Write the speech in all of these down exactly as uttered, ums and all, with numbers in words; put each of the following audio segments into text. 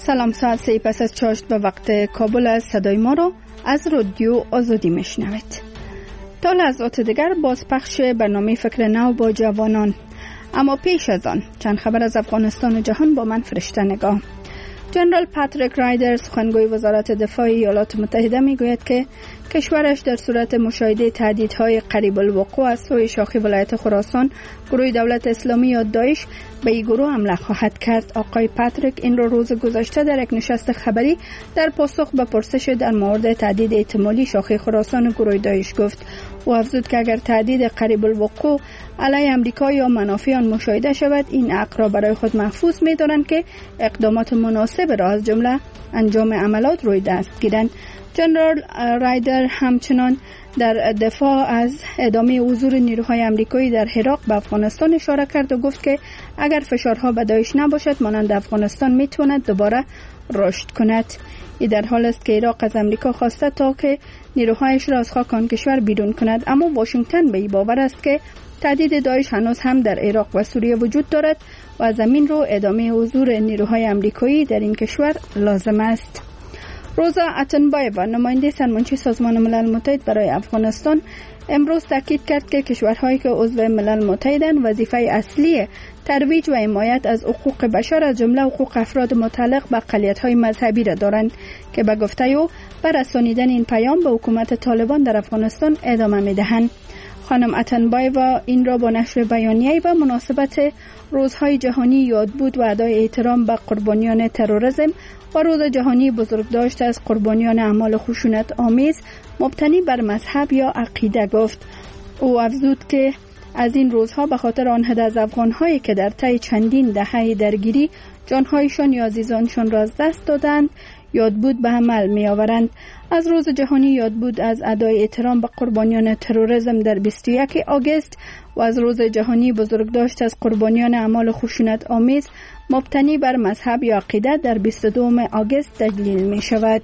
سلام، ساعت سه پس از چاشت به وقت کابل از صدای ما را از رادیو آزادی میشنوید. تا لحظات دیگر بازپخش برنامه فکر نو با جوانان. اما پیش از آن چند خبر از افغانستان و جهان با من فرشته نگاه. جنرال پاتریک رایدر سخنگوی وزارت دفاع ایالات متحده میگوید که کشورش در صورت مشاهده تهدیدهای قریب الوقوع از سوی شاخ ولایت خراسان گروه دولت اسلامی یا داعش به این گروه حمله خواهد کرد. آقای پاتریک این را روز گذشته در یک نشست خبری در پاسخ به پرسش در مورد تهدید احتمالی شاخ خراسان و گروه داعش گفت. او افزود که اگر تهدید قریب الوقوع علیه امریکا یا منافع آن مشاهده شود، این حق را برای خود محفوظ می‌دارند که اقدامات مناسب را از جمله انجام عملیات روی دست گیرند. جنرال رایدر همچنان در دفاع از ادامه حضور نیروهای امریکایی در عراق به افغانستان اشاره کرد و گفت که اگر فشارها به داعش نباشد، مانند افغانستان میتواند دوباره رشد کند. این در حال است که عراق از امریکا خواسته تا که نیروهایش را از خاک آن کشور بیرون کند، اما واشنگتن به این باور است که تهدید داعش هنوز هم در عراق و سوریه وجود دارد و از همین رو ادامه حضور نیروهای امریکایی در این کشور لازم است. روزا اتنبایوا، نماینده سرمنشی سازمان ملل متحد برای افغانستان، امروز تاکید کرد که کشورهایی که عضو ملل متحدند وظیفه اصلی ترویج و حمایت از حقوق بشر از جمله حقوق افراد متعلق به اقلیت‌های مذهبی را دارند که به گفته او بر رسانیدن این پیام به حکومت طالبان در افغانستان ادامه می‌دهند. خانم اتنبایوا این را با نشر بیانیه‌ای به مناسبت روزهای جهانی یادبود و ادای احترام به قربانیان تروریسم و روز جهانی بزرگداشت از قربانیان اعمال خشونت آمیز مبتنی بر مذهب یا عقیده گفت. او افزود که از این روزها به خاطر آن عده از افغان‌هایی که در طی چندین دهه درگیری جان‌هایشان یا عزیزانشان را از دست دادند یادبود به عمل می‌آورند. از روز جهانی یادبود از ادای احترام به قربانیان تروریسم در بیست و یکم آگوست و از روز جهانی بزرگداشت از قربانیان اعمال خشونت آمیز مبتنی بر مذهب یا عقیده در بیست و دوم آگوست تجلیل می شود.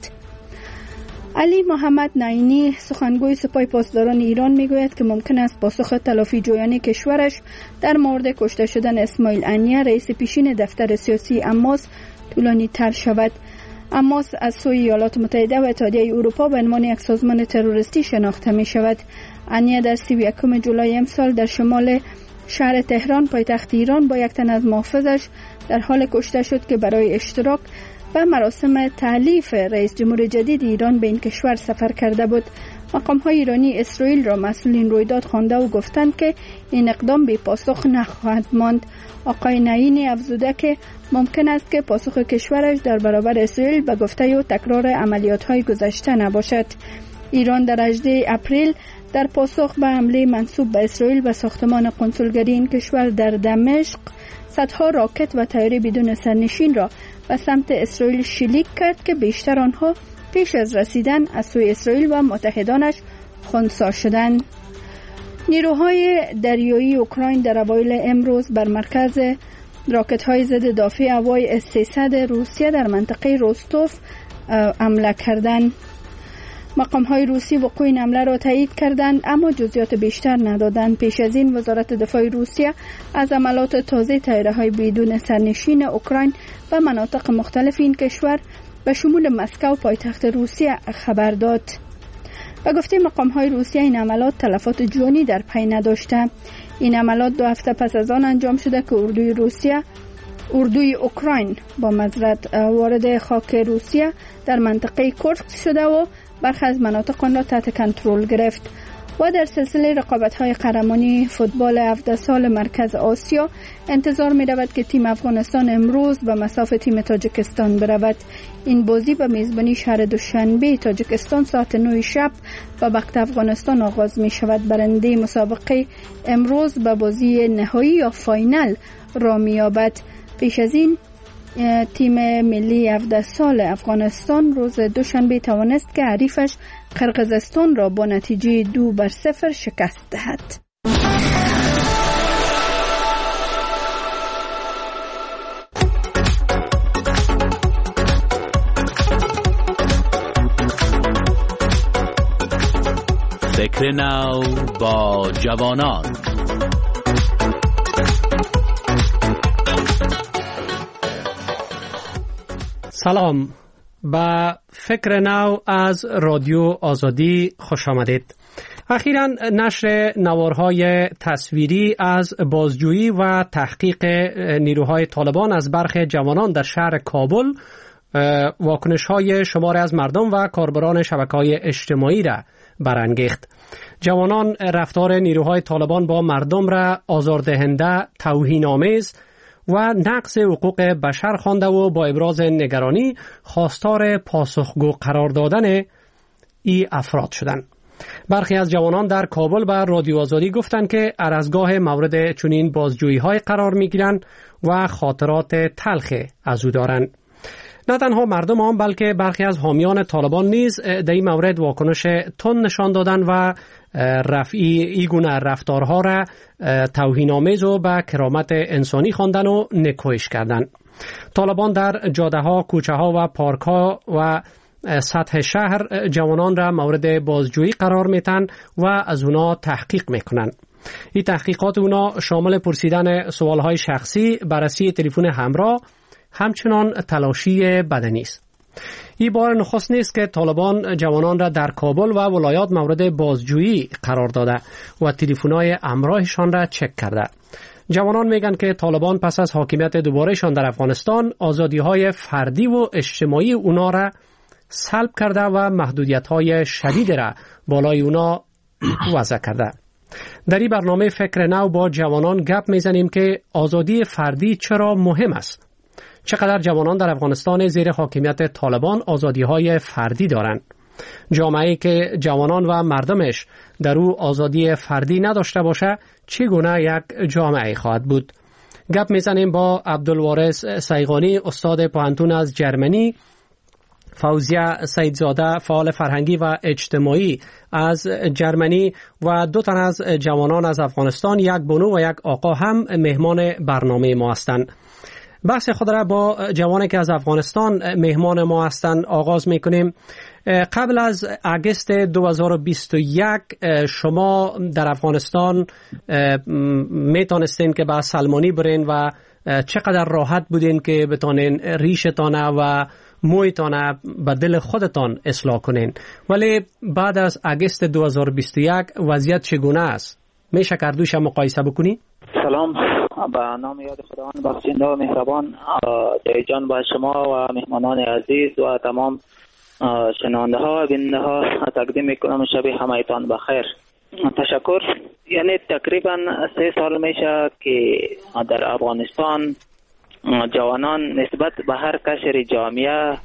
علی محمد نعینی سخنگوی سپاه پاسداران ایران می گوید که ممکن است پاسخ تلافی جویانه کشورش در مورد کشته شدن اسماعیل انیه رئیس پیشین دفتر سیاسی اماس طولانی تر شود. اماس از سوی ایالات متحده و اتحادیه اروپا به عنوان یک سازمان تروریستی شناخته می شود. انیه در سی و یکم جولای امسال در شمال شهر تهران پایتخت ایران با یک تن از محافظش در حال کشته شد که برای اشتراک و مراسم تألیف رئیس جمهور جدید ایران به این کشور سفر کرده بود. مقام‌های ایرانی اسرائیل را مسئول این رویداد خوانده و گفتند که این اقدام بی پاسخ نخواهد ماند. آقای نعینی افزوده که ممکن است که پاسخ کشورش در برابر اسرائیل به گفته او تکرار عملیات‌های گذشته نباشد. ایران در هجدهم اپریل در پاسخ به حمله منسوب به اسرائیل به ساختمان قنسولگری این کشور در دمشق صدها راکت و طیاره بدون سرنشین را به سمت اسرائیل شلیک کرد که بیشتر آنها پیش از رسیدن از سوی اسرائیل و متحدانش خنثی شدند. نیروهای دریایی اوکراین در اوایل امروز بر مرکز راکت‌های ضد دفاع هوایی اس سیصد روسیه در منطقه روستوف حمله کردند. مقام‌های روسی وقوع این حمله را تایید کردند اما جزئیات بیشتر ندادند. پیش از این وزارت دفاع روسیه از عملیات تازه طیاره‌های بدون سرنشین اوکراین و مناطق مختلف این کشور به شمول مسکو پایتخت روسیه خبر داد. و گفته مقام‌های روسیه این عملیات تلفات جانی در پی نداشته. این عملیات دو هفته پس از آن انجام شده که اردوی روسیه اردوی اوکراین با معذرت وارد خاک روسیه در منطقه کورسک شده و برخی از مناطق آن را تحت کنترل گرفت. و در سلسله رقابت‌های قهرمانی فوتبال هفده سال مرکز آسیا انتظار می‌رود که تیم افغانستان امروز به مصاف تیم تاجیکستان برود. این بازی به میزبانی شهر دوشنبه تاجیکستان ساعت نه شب و وقت افغانستان آغاز می‌شود. برنده مسابقه امروز به بازی نهایی یا فاینال را می‌یابد. پیش از این تیم ملی هفده سال افغانستان روز دوشنبه توانست که حریفش قرقیزستان را با نتیجه دو بر صفر شکست دهد. فکر نو با جوانان. سلام، به فکر نو از رادیو آزادی خوش آمدید. اخیراً نشر نوارهای تصویری از بازجویی و تحقیق نیروهای طالبان از برخی جوانان در شهر کابل واکنش‌های شماری از مردم و کاربران شبکه‌های اجتماعی را برانگیخت. جوانان رفتار نیروهای طالبان با مردم را آزاردهنده، توهین‌آمیز و نقض حقوق بشر خوانده و با ابراز نگرانی خواستار پاسخگو قرار دادن ای افراد شدند. برخی از جوانان در کابل به رادیو آزادی گفتند که هر از گاه مورد چنین بازجویی‌های قرار می‌گیرند و خاطرات تلخ از او دارند. نه تنها مردم هم بلکه برخی از حامیان طالبان نیز در این مورد واکنش تند نشان دادند و رفعی این گونه رفتارها را توهین‌آمیز و به کرامت انسانی خواندند و نکوهش کردند. طالبان در جاده‌ها، کوچه‌ها و پارک‌ها و سطح شهر جوانان را مورد بازجویی قرار میتن و از اونا تحقیق میکنن. این تحقیقات اونا شامل پرسیدن سوالهای شخصی، بررسی تلفن همراه، همچنان تلاشی بدنی است. این بار نخست نیست که طالبان جوانان را در کابل و ولایات مورد بازجویی قرار داده و تلفن‌های همراهشان را چک کرده. جوانان میگن که طالبان پس از حاکمیت دوبارهشان در افغانستان آزادی‌های فردی و اجتماعی اونا را سلب کرده و محدودیت‌های شدید را بالای اونا وضع کرده. در این برنامه فکر نو با جوانان گپ میزنیم که آزادی فردی چرا مهم است. چقدر جوانان در افغانستان زیر حاکمیت طالبان آزادی‌های فردی دارند. جامعه‌ای که جوانان و مردمش در او آزادی فردی نداشته باشه چگونه یک جامعه خواهد بود؟ گپ میزنیم با عبدالوارث سیغانی، استاد پوهنتون از جرمنی، فوزیه سیدزاده، فعال فرهنگی و اجتماعی از جرمنی و دو تن از جوانان از افغانستان، یک بانو و یک آقا هم مهمان برنامه ما هستند. بحث خود را با جوانی که از افغانستان مهمان ما هستند آغاز میکنیم. قبل از اگست دو هزار و بیست و یک شما در افغانستان میتونستین که به سلمانی برین و چقدر راحت بودین که بتونین ریشتانه و مویتانه به دل خودتان اصلاح کنین، ولی بعد از اگست دو هزار و بیست و یک وضعیت چگونه است؟ میشه کردوش مقایسه بکنی؟ سلام، به نام یاد خداوند بخشنده و مهربان. جان با شما و مهمانان عزیز و تمام شنونده ها و بیننده ها تقدیم میکنم شب همایتان بخیر. تشکر. یعنی تقریبا سه سال میشه که در افغانستان جوانان نسبت به هر قشر جامعه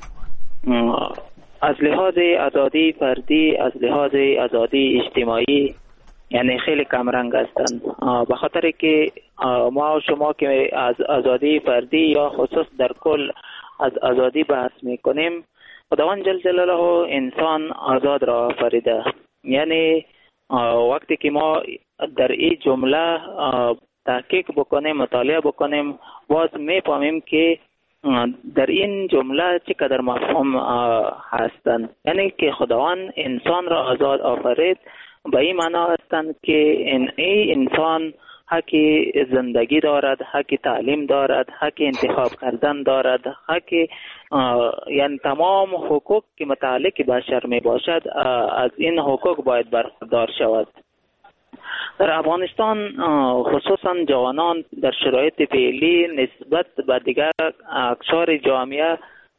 از لحاظ آزادی فردی، از لحاظ آزادی اجتماعی یعنی خیلی کمرنگ هستند. به خاطر که ما و شما که از آزادی فردی یا خصوص در کل از آزادی بحث میکنیم، خداوند جل جلاله انسان آزاد را آفریده. یعنی وقتی که ما در این جمله تحقیق بکنیم، مطالعه بکنیم، باز میفهمیم که در این جمله چقدر مفهوم هستند. یعنی که خداوند انسان را آزاد آفرید به این معنا هستند که این انسان حق زندگی دارد، حق تعلیم دارد، حق انتخاب کردن دارد، حق یعنی تمام حقوق که متعلق بشر می باشد از این حقوق باید برخوردار شود. در افغانستان خصوصا جوانان در شرایط فعلی نسبت به دیگر اقشار جامعه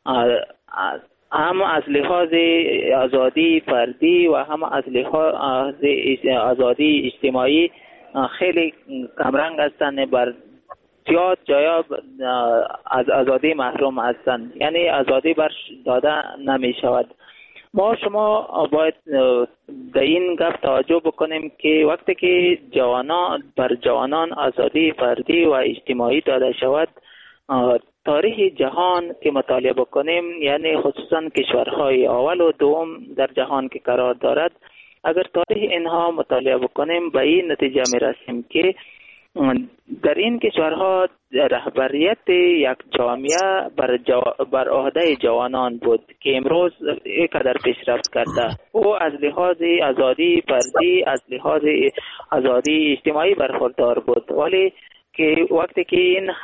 هم از لحاظ آزادی فردی و هم از لحاظ آزادی اجتماعی خیلی کمرنگ هستند، بر زیاد جایا از آزادی محروم هستند. یعنی آزادی بر داده نمی شود. ما شما باید در این گپ توجه بکنیم که وقتی که جوانان بر جوانان آزادی فردی و اجتماعی داده شود، تاریخ جهان که مطالعه بکنیم، یعنی خصوصا کشورهای اول و دوم در جهان که قرار دارد، اگر تاریخ اینها مطالعه بکنیم به این نتیجه می رسیم که در این کشورها رهبریت یک جامعه بر, جو... بر عهده جوانان بود که امروز اینقدر پیشرفت کرده. او از لحاظ آزادی فردی، از لحاظ آزادی اجتماعی برخوردار بود، ولی که وقتی که این حق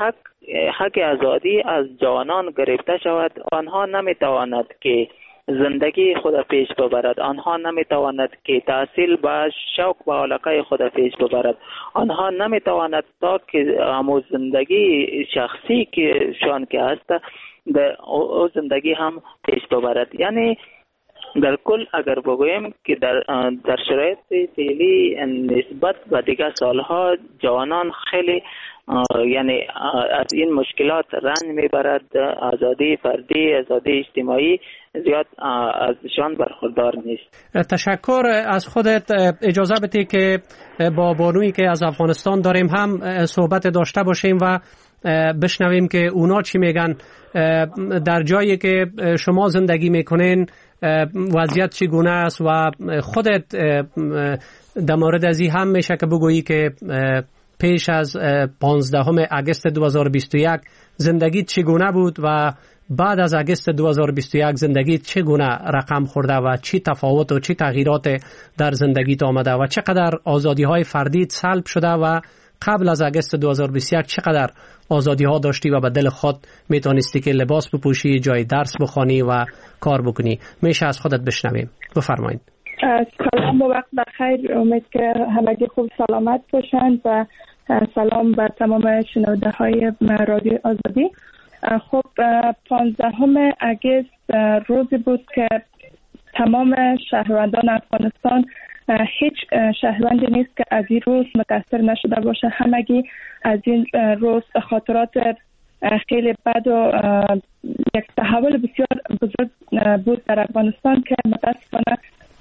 حق آزادی از جوانان گرفته شود، آنها نمیتواند که زندگی خود پیش ببرد، آنها نمیتواند که تحصیل با شوق و علاقه خود پیش ببرد، آنها نمیتواند تا که امو زندگی شخصی که شان که هست او زندگی هم پیش ببرد. یعنی در کل اگر بگوییم که در در شرایط فعلی نسبت به دیگر سالها جوانان خیلی یعنی از این مشکلات رنج میبرد، آزادی فردی، آزادی اجتماعی زیاد ازشان برخوردار نیست. تشکر از خودت. اجازه بدی که با بانویی که از افغانستان داریم هم صحبت داشته باشیم و بشنویم که اونا چی میگن. در جایی که شما زندگی میکنین وضعیت چگونه است و خودت در مورد از این هم میشه که بگویی که پیش از پانزدهم اگست دو هزار و بیست و یک زندگی چگونه بود و بعد از اگست دو هزار و بیست و یک زندگی چگونه رقم خورده و چی تفاوت و چی تغییرات در زندگیت آمده و چقدر آزادی های فردی سلب شده و قبل از اگست دو هزار و بیست و یک چقدر آزادی ها داشتی و به دل خود میتونستی که لباس بپوشی، جای درس بخوانی و کار بکنی. میشه از خودت بشنویم. بفرمایید. سلام و وقت بخیر. امید که همگی خوب سلامت باشند و سلام به تمام شنونده های رادیو آزادی. خب پانزدهم اگست روزی بود که تمام شهروندان افغانستان، هیچ شهروندی نیست که از این روز متاثر نشده باشه. همگی از این روز خاطرات خیلی بد و یک تحول بسیار بزرگ بود در افغانستان که متاسفانه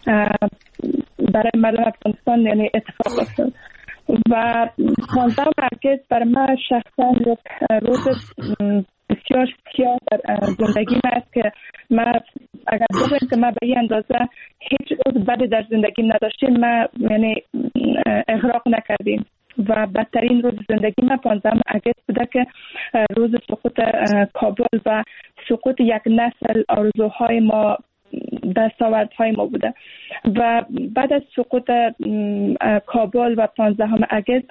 برای مردم افغانستان یعنی اتفاق افتاد. و پانزدهم اگست برای من شخصا یک روز بسیار سیاه در زندگی من است که من اگر بگویم که من به این اندازه هیچ روز بدی در زندگی نداشتیم، من یعنی اغراق نکردیم و بدترین روز زندگی من پانزدهم اگست بوده که روز سقوط کابل و سقوط یک نسل آرزوهای ما، دستاوردهای ما بوده. و بعد از سقوط کابل و پانزدهم اگست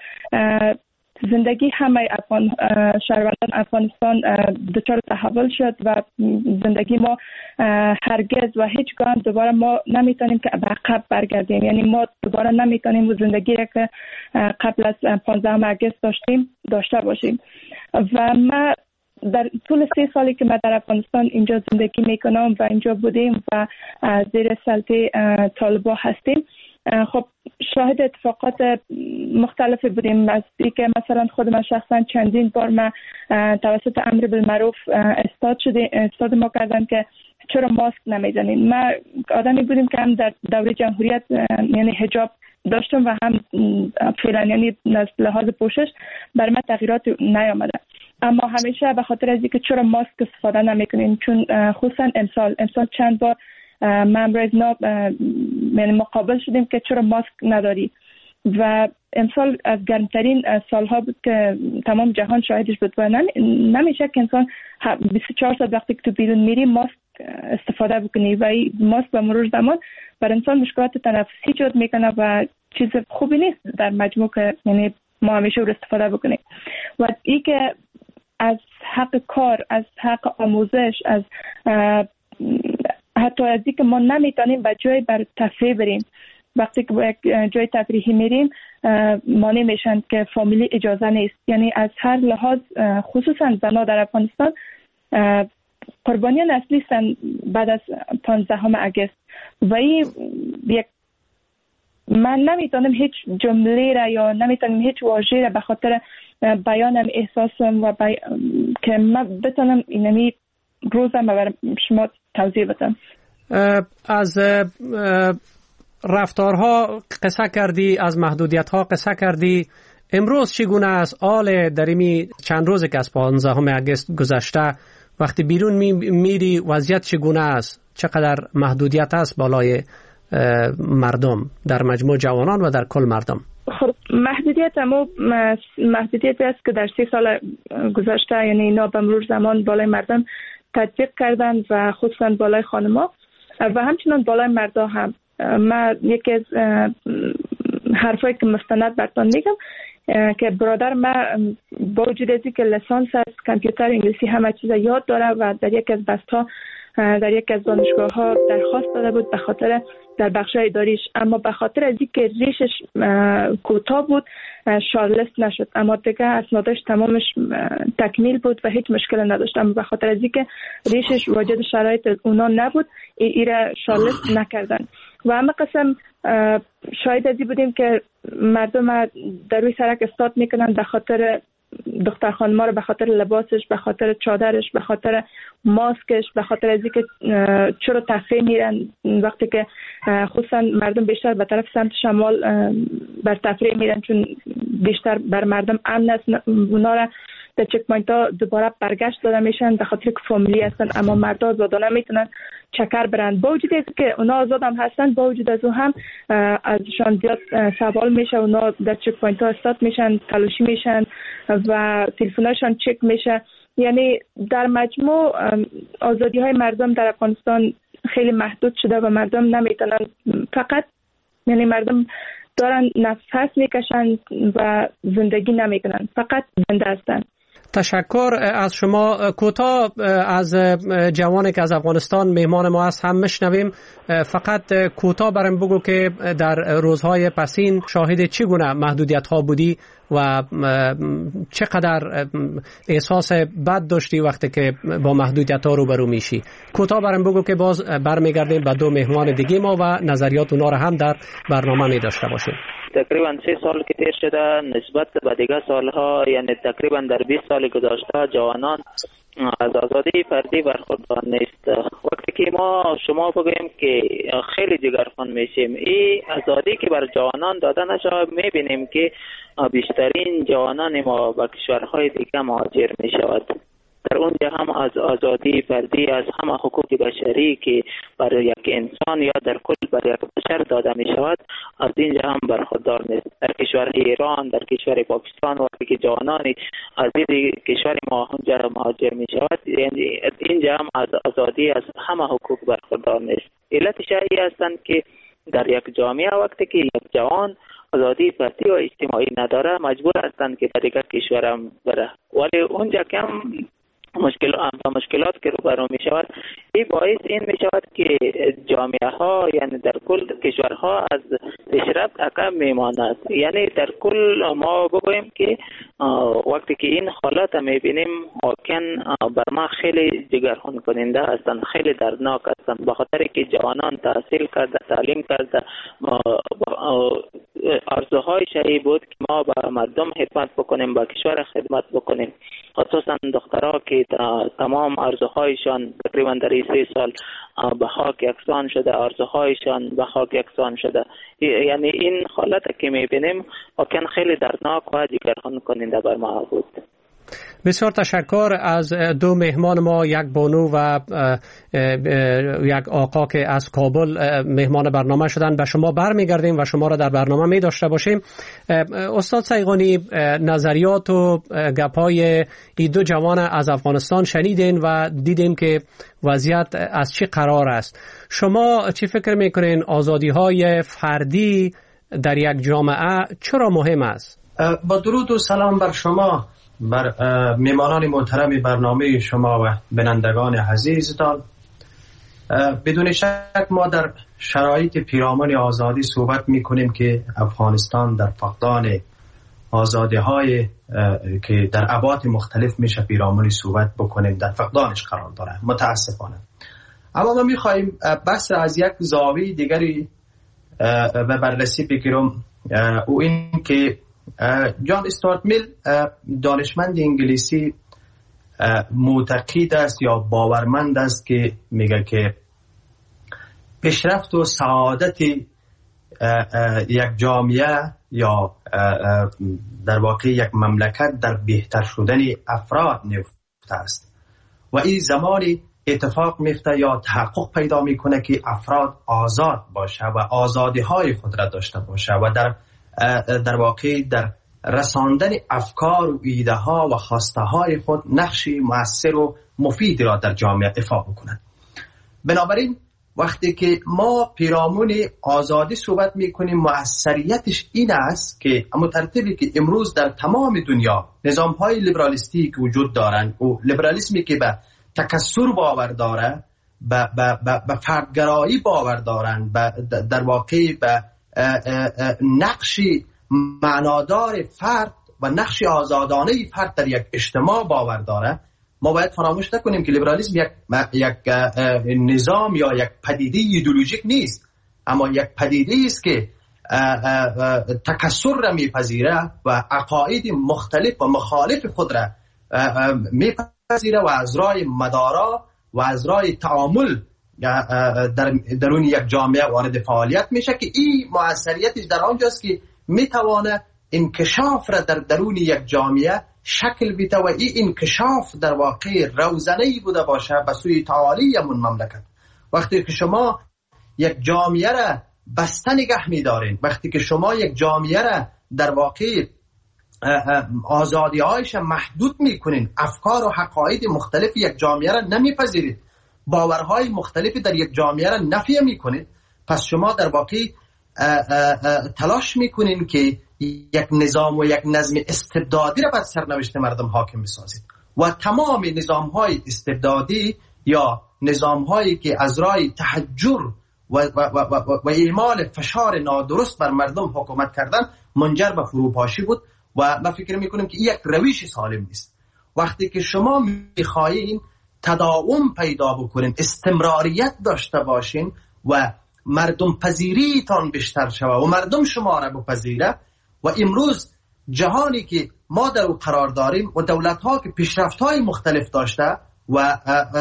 زندگی همه افغان شهروندان افغانستان دچار تحول شد و زندگی ما هرگز و هیچگاه دوباره ما نمیتونیم که به عقب برگردیم. یعنی ما دوباره نمیتونیم و زندگی را که قبل از پانزدهم اگست داشتیم داشته باشیم. و ما در طول سه سالی که ما در افغانستان اینجا زندگی میکنم و اینجا بودیم و زیر سلطه طالبان هستیم، خب شاهد اتفاقات مختلفی بودیم. از اینکه مثلا خود من شخصا چندین بار ما توسط امر بالمعروف استاد شده استاد ما کردن که چرا ماسک نمیزنین. ما آدمی بودیم که هم در دوره جمهوریت یعنی حجاب داشتم و هم فعلا یعنی از لحاظ پوشش بر من تغییرات نیامده، اما همیشه به خاطر از اینکه چرا ماسک استفاده نمیکنین، چون خصوصا امسال امسال چند بار ما امروز ناب یعنی مقابل شدیم که چرا ماسک نداری و امسال از گرمترین سالها بود که تمام جهان شاهدش بود و نمیشه که انسان بیست و چهار ساعت وقتی که تو بیرون میری ماسک استفاده بکنی و ماسک به مرور زمان بر انسان مشکلات تنفسی ایجاد میکنه و چیز خوبی نیست در مجموع که یعنی ما همیشه رو استفاده بکنیم. و این که از حق کار، از حق آموزش، از حتی از اینکه ما نمیتونیم به جای بر تفریح بریم، وقتی که به جای تفریحی میریم مانع میشن که فامیلی اجازه نیست. یعنی از هر لحاظ خصوصا زنها در افغانستان قربانیان اصلی هستند بعد از پانزدهم اگست و این یک من نمیتونم هیچ جمله را یا نمیتونم هیچ واژه را به خاطر بیانم احساسم و بی... که من بتونم اینمی روزم برای شما توضیح بدم. از رفتارها قصه کردی، از محدودیت‌ها قصه کردی. امروز چگونه است حال در این چند روزی که از پانزدهم اگست گذشته وقتی بیرون می میری وضعیت چگونه است؟ چقدر محدودیت است بالای مردم در مجموع جوانان و در کل مردم؟ خب محدودیت اما محدودیت است که در سی سال گذشته یعنی اینا به مرور زمان بالای مردم تطبیق کردن و خصوصا بالای خانم‌ها و همچنان بالای مردا هم. من یکی از حرفایی که مستند براتون میگم که برادر من با وجود از که لیسانس از کامپیوتر انگلیسی همه چیز یاد داره و در یک از بست‌ها در یک از دانشگاه ها درخواست داده بود به خاطر در بخش اداریش، اما به خاطر از اینکه ریشش کوتاه بود شارلست نشد، اما دیگه اسنادش تمامش تکمیل بود و هیچ مشکل نداشت، اما به خاطر از اینکه ریشش واجد شرایط اونا نبود ایره شارلست نکردن. و همه قسم شاید ازی بودیم که مردم در روی سرک استاد میکنن به خاطر دختر خانما رو، به خاطر لباسش، به خاطر چادرش، به خاطر ماسکش، به خاطر از اینکه چرا تفریح میرن وقتی که خصوصا مردم بیشتر به طرف سمت شمال بر تفریح میرن چون بیشتر بر مردم امن است. اونا را در چک پوینت ها دوباره برگشت داده میشن به خاطر که فامیلی هستن، اما مردا آزادانه میتونن چکر برن. با وجود از که اونا آزاد هم هستن، با وجود از او هم ازشان زیاد سوال میشه. اونا در چک پوینت ها استاد میشن، تلاشی میشن و تلفنشان چک میشه. یعنی در مجموع آزادی های مردم در افغانستان خیلی محدود شده و مردم نمیتونن، فقط یعنی مردم دارن نفس میکشن و زندگی نمیکنن، فقط زنده هستن. تشکر از شما. کوتاه از جوانی که از افغانستان مهمان ما است هم میشنویم. فقط کوتاه برام بگو که در روزهای پسین شاهد چگونه محدودیت ها بودی و چقدر احساس بد داشتی وقتی که با محدودیت ها روبرو میشی. کوتاه برام بگو که باز برمیگردیم به دو مهمان دیگه ما و نظریات اونا رو هم در برنامه می داشته باشیم. تقریبا سه سال که تیر شده نسبت به دیگه سالها، یعنی تقریبا در بیست سال گذشته جوانان از آزادی فردی برخوردار نیست. وقتی که ما شما بگوییم که خیلی جگرخوان میشیم، این آزادی که بر جوانان داده نشود، میبینیم که بیشترین جوانان ما به کشورهای دیگه مهاجر میشود. در اونجا هم از آزادی فردی، از همه حقوق بشری که برای یک انسان یا در کل برای یک بشر داده می شود از اینجا هم برخوردار نیست. در کشور ایران، در کشور پاکستان وقتی که جوانانی از این کشور ما اونجا مهاجر می شود، یعنی اینجا هم از آزادی از همه حقوق برخوردار نیست. علتش این هستند که در یک جامعه وقتی که یک جوان آزادی فردی و اجتماعی نداره مجبور هستند که به دیگر کشورم بره، ولی اونجا کم مشکل و مشکلات که روبرو می شود، این باعث این می شود که جامعه ها یعنی در کل کشورها از پیشرفت عقب می ماند. یعنی در کل ما بگوییم که وقتی که این حالات می بینیم واقعا بر ما خیلی جگرخون کننده هستند، خیلی دردناک هستند، به خاطر که جوانان تحصیل کرده، تعلیم کرده، آرزوهای شایی بود که ما به مردم خدمت بکنیم، به کشور خدمت بکنیم، خصوصا دخترها که تمام آرزوهایشان تقریبا در این سه سال به خاک یکسان شده، آرزوهایشان به خاک یکسان شده. یعنی این حالت که میبینیم واقعا خیلی دردناک و جگرخوان کننده بر ما بود. بسیار تشکر از دو مهمان ما، یک بانو و یک آقا که از کابل مهمان برنامه شدن. به شما برمیگردیم و شما را در برنامه می داشته باشیم. استاد سیغانی، نظریات و گپای این دو جوان از افغانستان شنیدین و دیدیم که وضعیت از چی قرار است. شما چی فکر میکنین آزادی های فردی در یک جامعه چرا مهم است؟ با درود و سلام بر شما، بر میمانان محترم برنامه شما و بینندگان عزیزتان. بدون شک ما در شرایط پیرامون آزادی صحبت می کنیم که افغانستان در فقدان آزادی های که در ابعاد مختلف میشه پیرامون صحبت بکنیم، در فقدانش قرار داره متاسفانه. اما ما می خواهیم بحث از یک زاویه دیگری و بررسی بگیرم، او این که جان استوارت میل دانشمند انگلیسی معتقد است یا باورمند است که میگه که پیشرفت و سعادت یک جامعه یا در واقع یک مملکت در بهتر شدن افراد نفته است و این زمانی اتفاق میفته یا تحقق پیدا میکنه که افراد آزاد باشه و آزادی های خود را داشته باشه و در در واقع در رساندن افکار و ایده ها و خواسته های خود نقشی مؤثر و مفید را در جامعه ایفا بکنند. بنابراین وقتی که ما پیرامون آزادی صحبت میکنیم موثریتش این است که مترتبی که امروز در تمام دنیا نظام های لیبرالیستی که وجود دارند و لیبرالیسمی که به تکثر باور داره، به به فردگرایی باور دارند، در واقع به نقش معنادار فرد و نقش آزادانه فرد در یک اجتماع باور داره، ما باید فراموش نکنیم که لیبرالیسم یک یک نظام یا یک پدیده ایدئولوژیک نیست، اما یک پدیده است که تکثر را میپذیره و عقاید مختلف و مخالف خود را میپذیره و از راه مدارا و از راه تعامل در درون یک جامعه وارد فعالیت میشه که این موثریتش در آنجاست که میتوانه انکشاف را در درون یک جامعه شکل بیده و این انکشاف در واقع روزنه‌ای بوده باشه به سوی تعالی همون مملکت. وقتی که شما یک جامعه را بسته نگه می‌دارین، وقتی که شما یک جامعه را در واقع آزادی‌هایش محدود می‌کنین، افکار و حقایق مختلف یک جامعه را نمی‌پذیرید، باورهای مختلفی در یک جامعه را نفی می‌کنید، پس شما در واقع تلاش می‌کنین که یک نظام و یک نظم استبدادی را بر سرنوشت مردم حاکم بسازید و تمام نظام‌های استبدادی یا نظام‌هایی که از راه تحجر و, و, و, و, و اعمال فشار نادرست بر مردم حکومت کردن منجر به فروپاشی بود و ما فکر می‌کنیم که این یک روش سالم نیست. وقتی که شما می‌خواهید تداوم پیدا بکنین، استمراریت داشته باشین و مردم پذیریتان بیشتر شود و مردم شما را بپذیره، و امروز جهانی که ما در او قرار داریم و دولت‌ها که پیشرفت‌های مختلف داشته و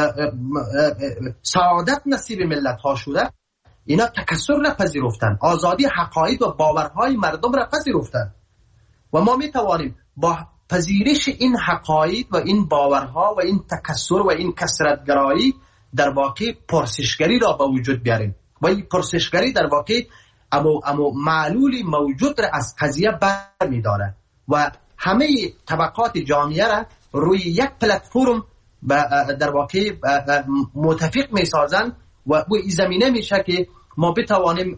سعادت نصیب ملت‌ها شده، اینا تکثر نپذیرفتن، آزادی حقایق و باورهای مردم را پذیرفتن و ما میتوانیم با پذیرش این حقایق و این باورها و این تکثر و این کثرت‌گرایی در واقع پرسشگری را به وجود بیاریم و این پرسشگری در واقع اما اما معلولی موجود را از قضیه بر می داره و همه طبقات جامعه را روی یک پلتفرم در واقع متفق می سازن و به این زمینه میشه که ما بتوانیم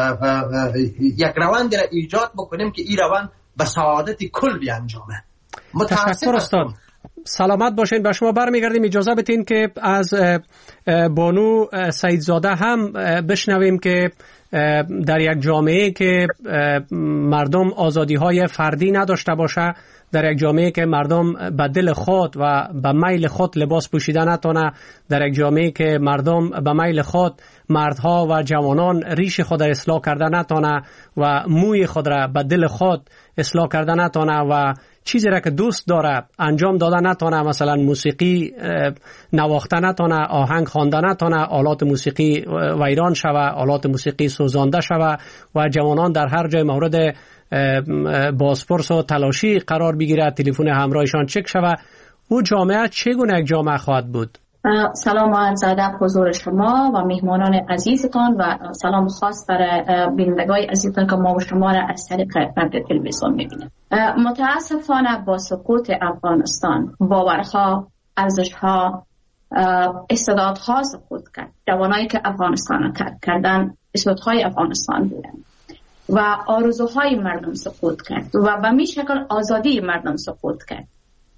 یک روند را ایجاد بکنیم که این روند به سعادت کل بیانجامه. تشکر استاد. سلامت باشین. به شما برمیگردیم. اجازه بدین که از بانو سیدزاده هم بشنویم که در یک جامعه که مردم آزادی های فردی نداشته باشه، در یک جامعه که مردم به دل خود و به میل خود لباس پوشیده نتونه، در یک جامعه که مردم به میل خود مردها و جوانان ریش خود را اصلاح کرده نتونه و موی خود را به دل خود اصلاح کرده نتونه و چیزی را که دوست داره انجام داده نتونه، مثلا موسیقی نواخته نتونه، آهنگ خوانده نتونه، آلات موسیقی ویران شوه، آلات موسیقی سوزانده شوه و جوانان در هر جای مورد بازپرس و تلاشی قرار بگیره، تلفن همراهشان چک شوه، او جامعه چگونه یک جامعه خواهد بود؟ سلام و عرض ادب حضور شما و مهمانان عزیزتان و سلام خاص برای بینندگان عزیزتان که ما و شما را از طریق پرده تلویزیون میبینیم. متاسفانه با سقوط افغانستان باورها، ارزشها، استعدادها سقوط کرد. جوانایی که افغانستان را ترک کردن استعدادهای افغانستان بودند و آرزوهای مردم سقوط کرد و به می شکل آزادی مردم سقوط کرد.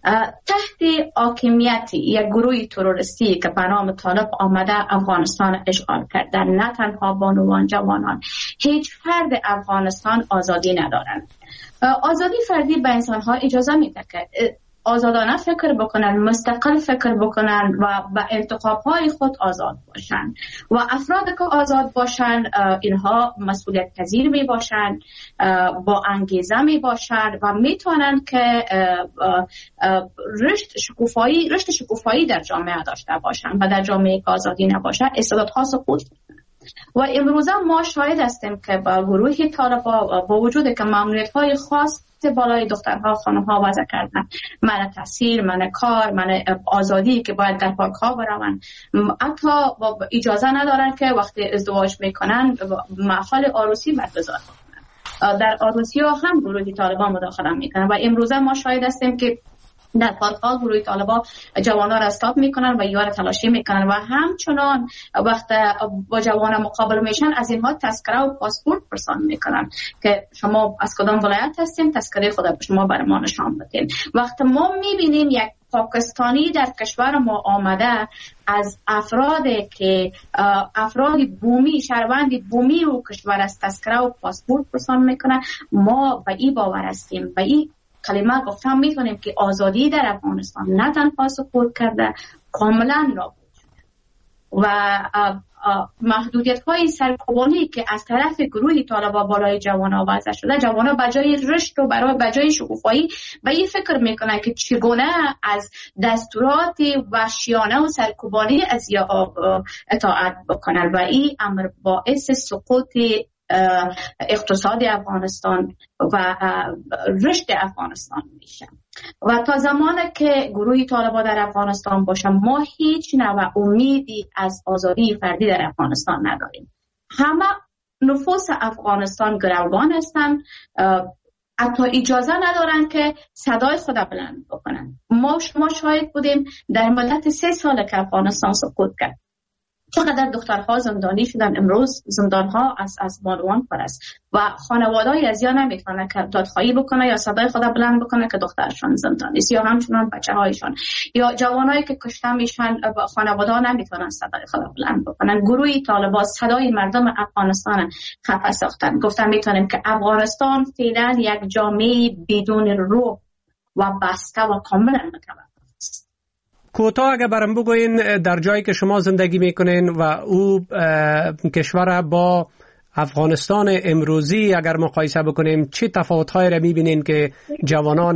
تحت حاکمیتی یک گروه تروریستی که به نام طالب آمده افغانستان اشغال کردن، نه تنها بانوان، جوانان، هیچ فرد افغانستان آزادی ندارند. آزادی فردی به انسانها اجازه میده که آزادانه فکر بکنن، مستقل فکر بکنن و به انتخاب‌های خود آزاد باشن و افرادی که آزاد باشن اینها مسئولیت پذیر می باشن، با انگیزه می باشن و میتونن که رشد شکوفایی رشد شکوفایی در جامعه داشته باشن و در جامعه که آزادی نباشه استعدادها سقوط می‌کنن. و امروزه ما شاهد هستیم که با گروه طالبان با وجود که ممنوعیت‌های خاص بالای دخترها خانم‌ها وضع کردن، منع تحصیل، منع کار، منع آزادی که باید در پارک‌ها برون، حتی اجازه ندارن که وقتی ازدواج میکنن محفل عروسی برگزار کنن. در عروسی ها هم گروه طالبان مداخله میکنن و امروزه ما شاهد هستیم که در پارک‌ها گروه طالبان جوانان را استاپ میکنن و یا را تلاشی میکنن و همچنان وقت با جوانان مقابل میشن از اینها تذکره و پاسپورت پرسان میکنن که شما از کدام ولایت هستین، تذکره خود به شما بر ما نشان بدین. وقت ما میبینیم یک پاکستانی در کشور ما آمده از افرادی که افرادی بومی شهروندی بومی و کشور است تذکره و پاسپورت پرسان میکنه، ما به این باور هستیم، به این کلمه گفتم میتونیم که آزادی در افغانستان نه تنها سقوط کرده، کاملا نابود شده و محدودیت های سرکوبانی که از طرف گروه طالبان بالای جوانا وضع شده، جوانا بجای رشد و برای بجای شکوفایی به این فکر میکنن که چگونه از دستورات وحشیانه و سرکوبانی از یا اطاعت بکنن و این امر باعث سقوط اقتصاد افغانستان و رشد افغانستان میشه. و تا زمانی که گروه طالبان در افغانستان باشه ما هیچ نوع امیدی از آزادی فردی در افغانستان نداریم. همه نفوس افغانستان گروگان هستند، حتی اجازه ندارن که صدای خود بلند بکنن. ما شما شاهد بودیم در مدت سه سال که افغانستان سقوط کرد چقدر دخترها زندانی شدن. امروز زندانها از از بانوان پر است و خانواده‌ای از یا نمیتونه که دادخواهی بکنه یا صدای خود بلند بکنه که دخترشان زندانی است، یا همچنان بچه‌هایشان یا جوانایی که کشته میشن خانواده‌ها نمیتونن صدای خود بلند بکنن. گروه طالبان صدای مردم افغانستان خفه ساختن. گفتم میتونیم که افغانستان فعلا یک جامعه بدون روح و بسته و کاملا متوقف است. کوتاه اگه برام بگوین در جایی که شما زندگی میکنین و او کشور با افغانستان امروزی اگر مقایسه بکنیم چه تفاوت‌هایی را میبینین که جوانان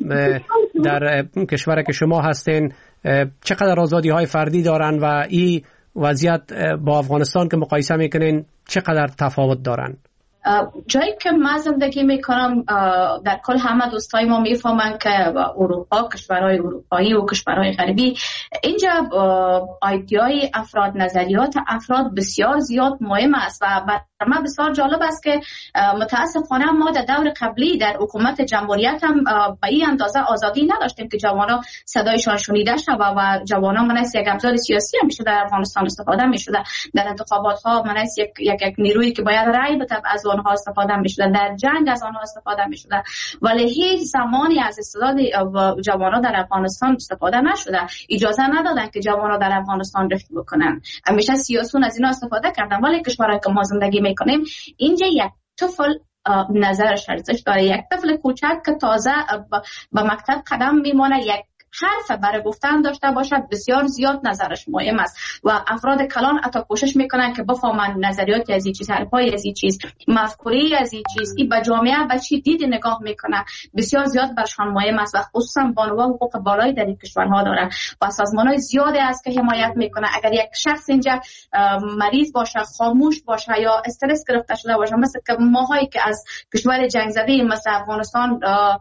در کشور که شما هستین چقدر آزادی‌های فردی دارن و این وضعیت با افغانستان که مقایسه میکنین چقدر تفاوت دارن؟ جایی که من زندگی میکنم در کل همه دوستای ما میفهمن که اروپا، کشورهای اروپایی و کشورهای غربی، اینجا ایده‌های افراد، نظریات افراد بسیار زیاد مهم است و برای من بسیار جالب است که متاسفانه ما در دور قبلی در حکومت جمهوریت هم به این اندازه آزادی نداشتیم که جوانان صدایشان شنیده شود و جوانان منیس یک ابزار سیاسی هم میشد در افغانستان استفاده میشد. در انتخابات ها منیس یک یک یک نیرویی که باید رأی بده از آنها استفاده میشد، در جنگ از آنها استفاده میشد، ولی هیچ زمانی از استعداد جوانان در افغانستان استفاده نشده. اجازه ندادن که جوانان در افغانستان رشد بکنن. همیشه سیاسیون از اینا استفاده کردن. ولی کشوری که ما زندگی میکنیم اینجا یک طفل نظرش ارزش داره، یک طفل کوچک که تازه به مکتب قدم میمونه یک حرف برای گفتن داشته باشد بسیار زیاد نظرش مهم است و افراد کلان حتی کوشش میکنن که بفهمن نظریات از این چیز، حرفای از این چیز، مفکوره از این چیز، این به جامعه به چی دید نگاه میکنه بسیار زیاد برشان مهم است و خصوصا بانوان حقوق بالایی در این کشورها دارن و سازمانهای زیادی است که حمایت میکنه. اگر یک شخص اینجا مریض باشه، خاموش باشه یا استرس گرفته شده باشه، مثل که ماهایی که از کشور جنگ زده مثل افغانستان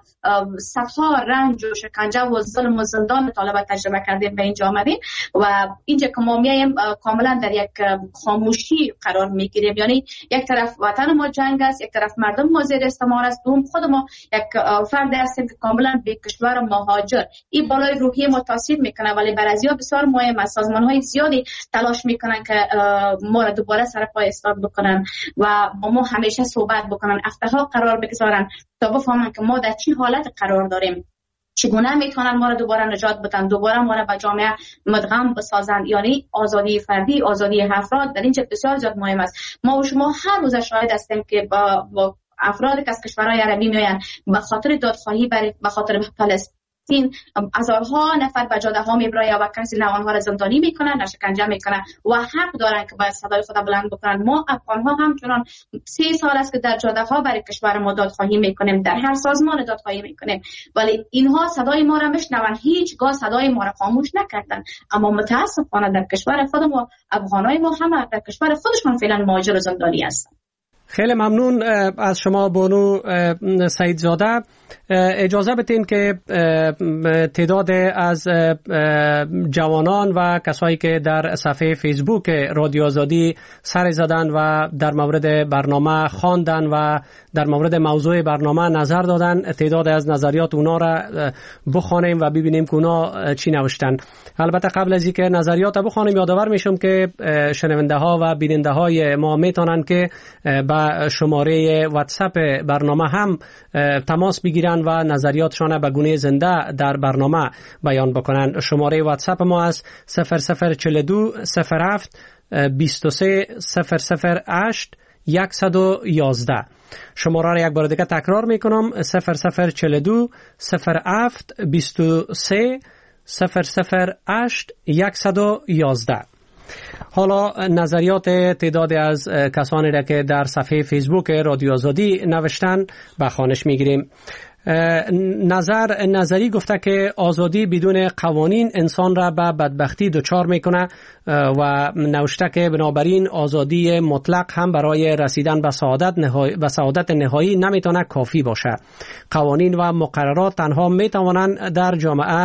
صفها رنج و شکنجه و ظلم و زندان طالبان تجربه کردیم به اینجا آمدیم و اینجا که ما میایم کاملا در یک خاموشی قرار میگیریم. یعنی یک طرف وطن ما جنگ است، یک طرف مردم ما زیر استعمار است، دوم خود ما یک فرد هستیم که کاملا به کشور مهاجر. این بالای روحی ما تاثیر میکنه ولی برای ازیا بسیار مهم است. سازمان‌های زیادی تلاش میکنن که ما را دوباره سر پای استاد بکنن و با ما همیشه صحبت بکنن، هفته‌ها قرار بگذارن تا بفهمن که ما در چه حالت قرار داریم، چگونه میتونن ما را دوباره نجات بدن، دوباره ما را به جامعه مدغم بسازن. یعنی آزادی فردی، آزادی افراد در اینجا بسیار زیاد مهم است. ما و شما هر روز شاهد هستیم که با, با افرادی که از کشورهای عربی میآیند به خاطر دادخواهی برای به خاطر فلسطین هزارها نفر به جاده ها میبراید و کسی آنها را زندانی میکنن، شکنجه میکنن و حق دارن که باید صدای خود بلند بکنن. ما افغان ها همچنان سه سال است که در جاده ها برای کشور ما دادخواهی میکنیم، در هر سازمان دادخواهی میکنیم ولی اینها صدای ما را میشنون، هیچگاه صدای ما را خاموش نکردن. اما متاسفانه در کشور خود ما افغانای ما هم در کشور خودشان فعلا مهاجر و زندانی هستند. خیلی ممنون از شما بانو سعید زاده. اجازه بدین که تعداد از جوانان و کسایی که در صفحه فیسبوک رادیو آزادی سر زدن و در مورد برنامه خواندن و در مورد موضوع برنامه نظر دادن، تعداد از نظریات اونا را بخوانیم و ببینیم که اونا چی نوشتن. البته قبل از اینکه نظریات بخوانیم یادآور میشم که شنونده ها و بیننده های ما میتونن که با شماره واتساپ برنامه هم تماس بگیرن و نظریاتشان به گونه زنده در برنامه بیان بکنن. شماره واتساپ ما از صفر صفر چهل و دو صفر هفت بیست و سه صفر صفر هشت صد و یازده. شماره را یک بار دیگه تکرار میکنم: صفر صفر چهل و دو صفر هفت بیست و سه صفر صفر هشت صد و یازده. حالا نظریات تعداد از کسانی را که در صفحه فیسبوک رادیو آزادی نوشتن به خوانش میگیریم. نظر نظری گفته که آزادی بدون قوانین انسان را به بدبختی دچار میکنه و نوشته که بنابراین آزادی مطلق هم برای رسیدن به سعادت نهایی به سعادت نهایی نمیتونه کافی باشه. قوانین و مقررات تنها میتوانند در جامعه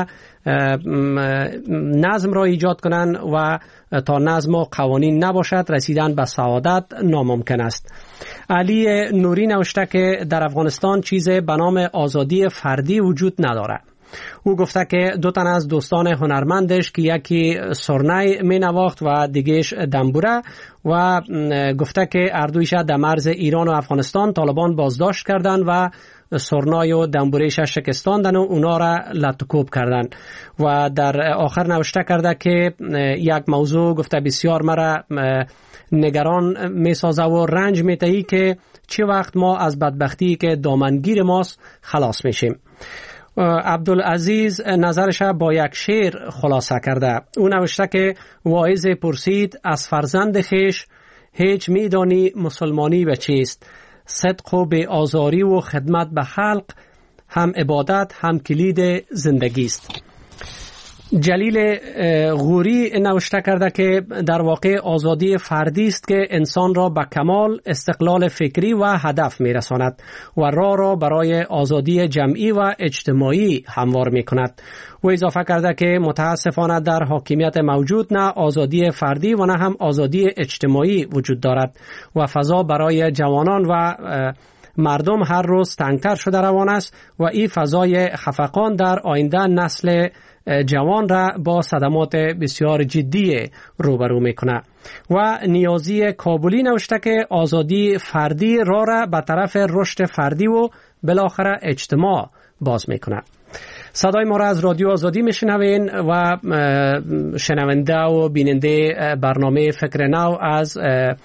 نظم را ایجاد کنند و تا نظم و قوانین نباشد رسیدن به سعادت ناممکن است. علی نوری نوشته که در افغانستان چیزی به نام آزادی فردی وجود نداره. او گفته که دو تن از دوستان هنرمندش که یکی سرنای می نواخت و دیگهش دنبوره و گفته که اردویش در مرز ایران و افغانستان طالبان بازداشت کردند و سرنای و دنبوریش شکستاندن و اونا را لطکوب کردن. و در آخر نوشته کرده که یک موضوع گفته بسیار مرا نگران می سازه و رنج می تهی که چه وقت ما از بدبختی که دامنگیر ماست خلاص میشیم. عبدالعزیز نظرش با یک شعر خلاصه کرده. او نوشته که واعظ پرسید از فرزند خیش هیچ میدانی مسلمانی به چیست؟ صدق و به آزاری و خدمت به خلق هم عبادت هم کلید زندگی است. جلیل غوری نوشته کرده که در واقع آزادی فردی است که انسان را به کمال استقلال فکری و هدف میرساند و راه را برای آزادی جمعی و اجتماعی هموار میکند. و اضافه کرده که متاسفانه در حاکمیت موجود نه آزادی فردی و نه هم آزادی اجتماعی وجود دارد و فضا برای جوانان و مردم هر روز تنگتر شده روان است و این فضای خفقان در آینده نسل جوان را با صدمات بسیار جدی روبرو میکنه. و نیازی کابلی نوشته که آزادی فردی راه را به طرف رشد فردی و بالاخره اجتماع باز میکنه. صدای ما را از رادیو آزادی میشنوین و شنونده و بیننده برنامه فکر نو از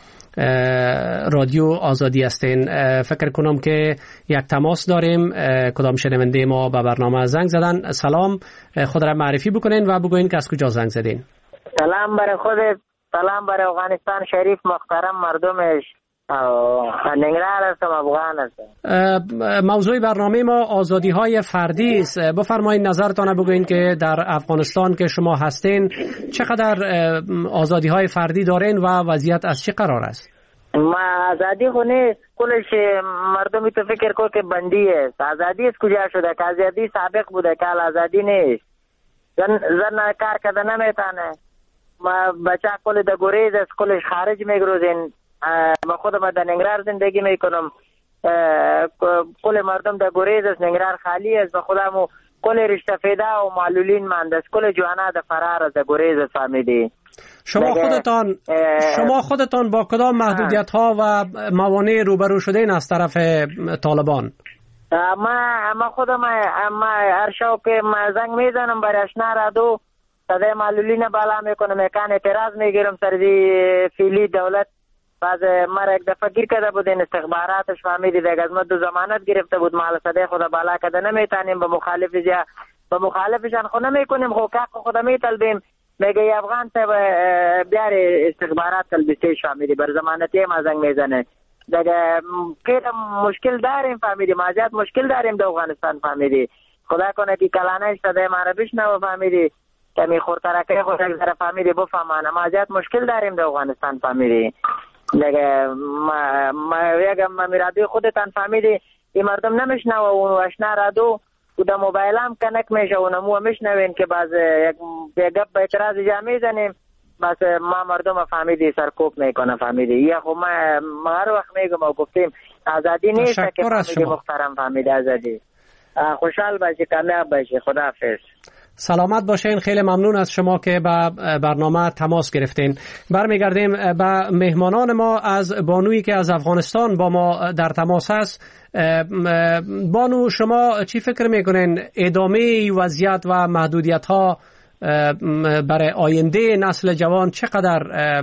رادیو آزادی هستین. فکر کنم که یک تماس داریم. کدام شنونده ما به برنامه زنگ زدن؟ سلام، خود را معرفی بکنین و بگوین که از کجا زنگ زدین. سلام برای خودت، سلام برای افغانستان شریف محترم مردمش. ننگرهار هستم، افغان هستم. موضوع برنامه ما آزادی های فردی است. بفرمایید نظرتان بگوین که در افغانستان که شما هستین چقدر آزادی های فردی دارین و وضعیت از چه قرار است؟ ما آزادی خو نیست، کلش مردمی تو فکر کو که بندی است. آزادی از کجا شده که آزادی سابق بوده که آزادی نیست. زن زن کار کرده نمیتونه. ما بچه کل در گریز از کلش خارج میگروزین. ما خودم در ننگرهار زندگی میکنم. کل مردم در گریز است، ننگرهار خالی است. ما خودمو کل رشته فیده و معلولین مانده است. کل جوانا در فرار است، در گریز است. فهمیدی؟ شما خودتان شما خودتان با کدام محدودیت ها و موانع روبرو شدین از طرف طالبان؟ ما ما خودم ما هر شب که ما زنگ میزنم برای اشنا را دو صدای معلولین بالا میکنم، میکن اعتراض میگیرم سر فیلی دولت. بعض مرا یک دفعه گیر کرده بود این استخباراتش، فهمیدی دیگه از ما دو ضمانت گرفته بود، مال صدای خدا بالا کرده نمیتونیم به مخالف یا به مخالفشان خود نمیکنیم، حقوق خود میطلبیم. میگه افغان ته بیار استخبارات تلبیسش، فهمیدی بر ضمانتی ما زنگ میزنه دیگه. خیلی مشکل داریم فهمیدی، ما زیاد مشکل داریم در افغانستان فهمیدی. خدا کنه که کلانه صدای ما را بشنوه فهمیدی، کمی خورترکه خود یک ذره فهمیدی بفهمانه. ما زیاد مشکل داریم در افغانستان فهمیدی. دیگه ما ما یکم میرادی خودتان فهمیدی این مردم نمیشنوه اون آشنا رادو و در موبایل هم کنک میشه و نمو میشنوین که باز یک گپ به اعتراض جا میزنیم بس ما مردم فهمیدی سرکوب میکنه فهمیدی یا خب ما, ما هر وقت میگم و گفتیم آزادی نیست که فهمیدی محترم فهمیدی آزادی. خوشحال باشی، کامیاب باشی، خداحافظ. سلامت باشین. خیلی ممنون از شما که به برنامه تماس گرفتین. برمیگردیم به مهمانان ما. از بانویی که از افغانستان با ما در تماس هست. بانو، شما چی فکر میکنین ادامه وضعیت و محدودیت ها برای آینده نسل جوان چقدر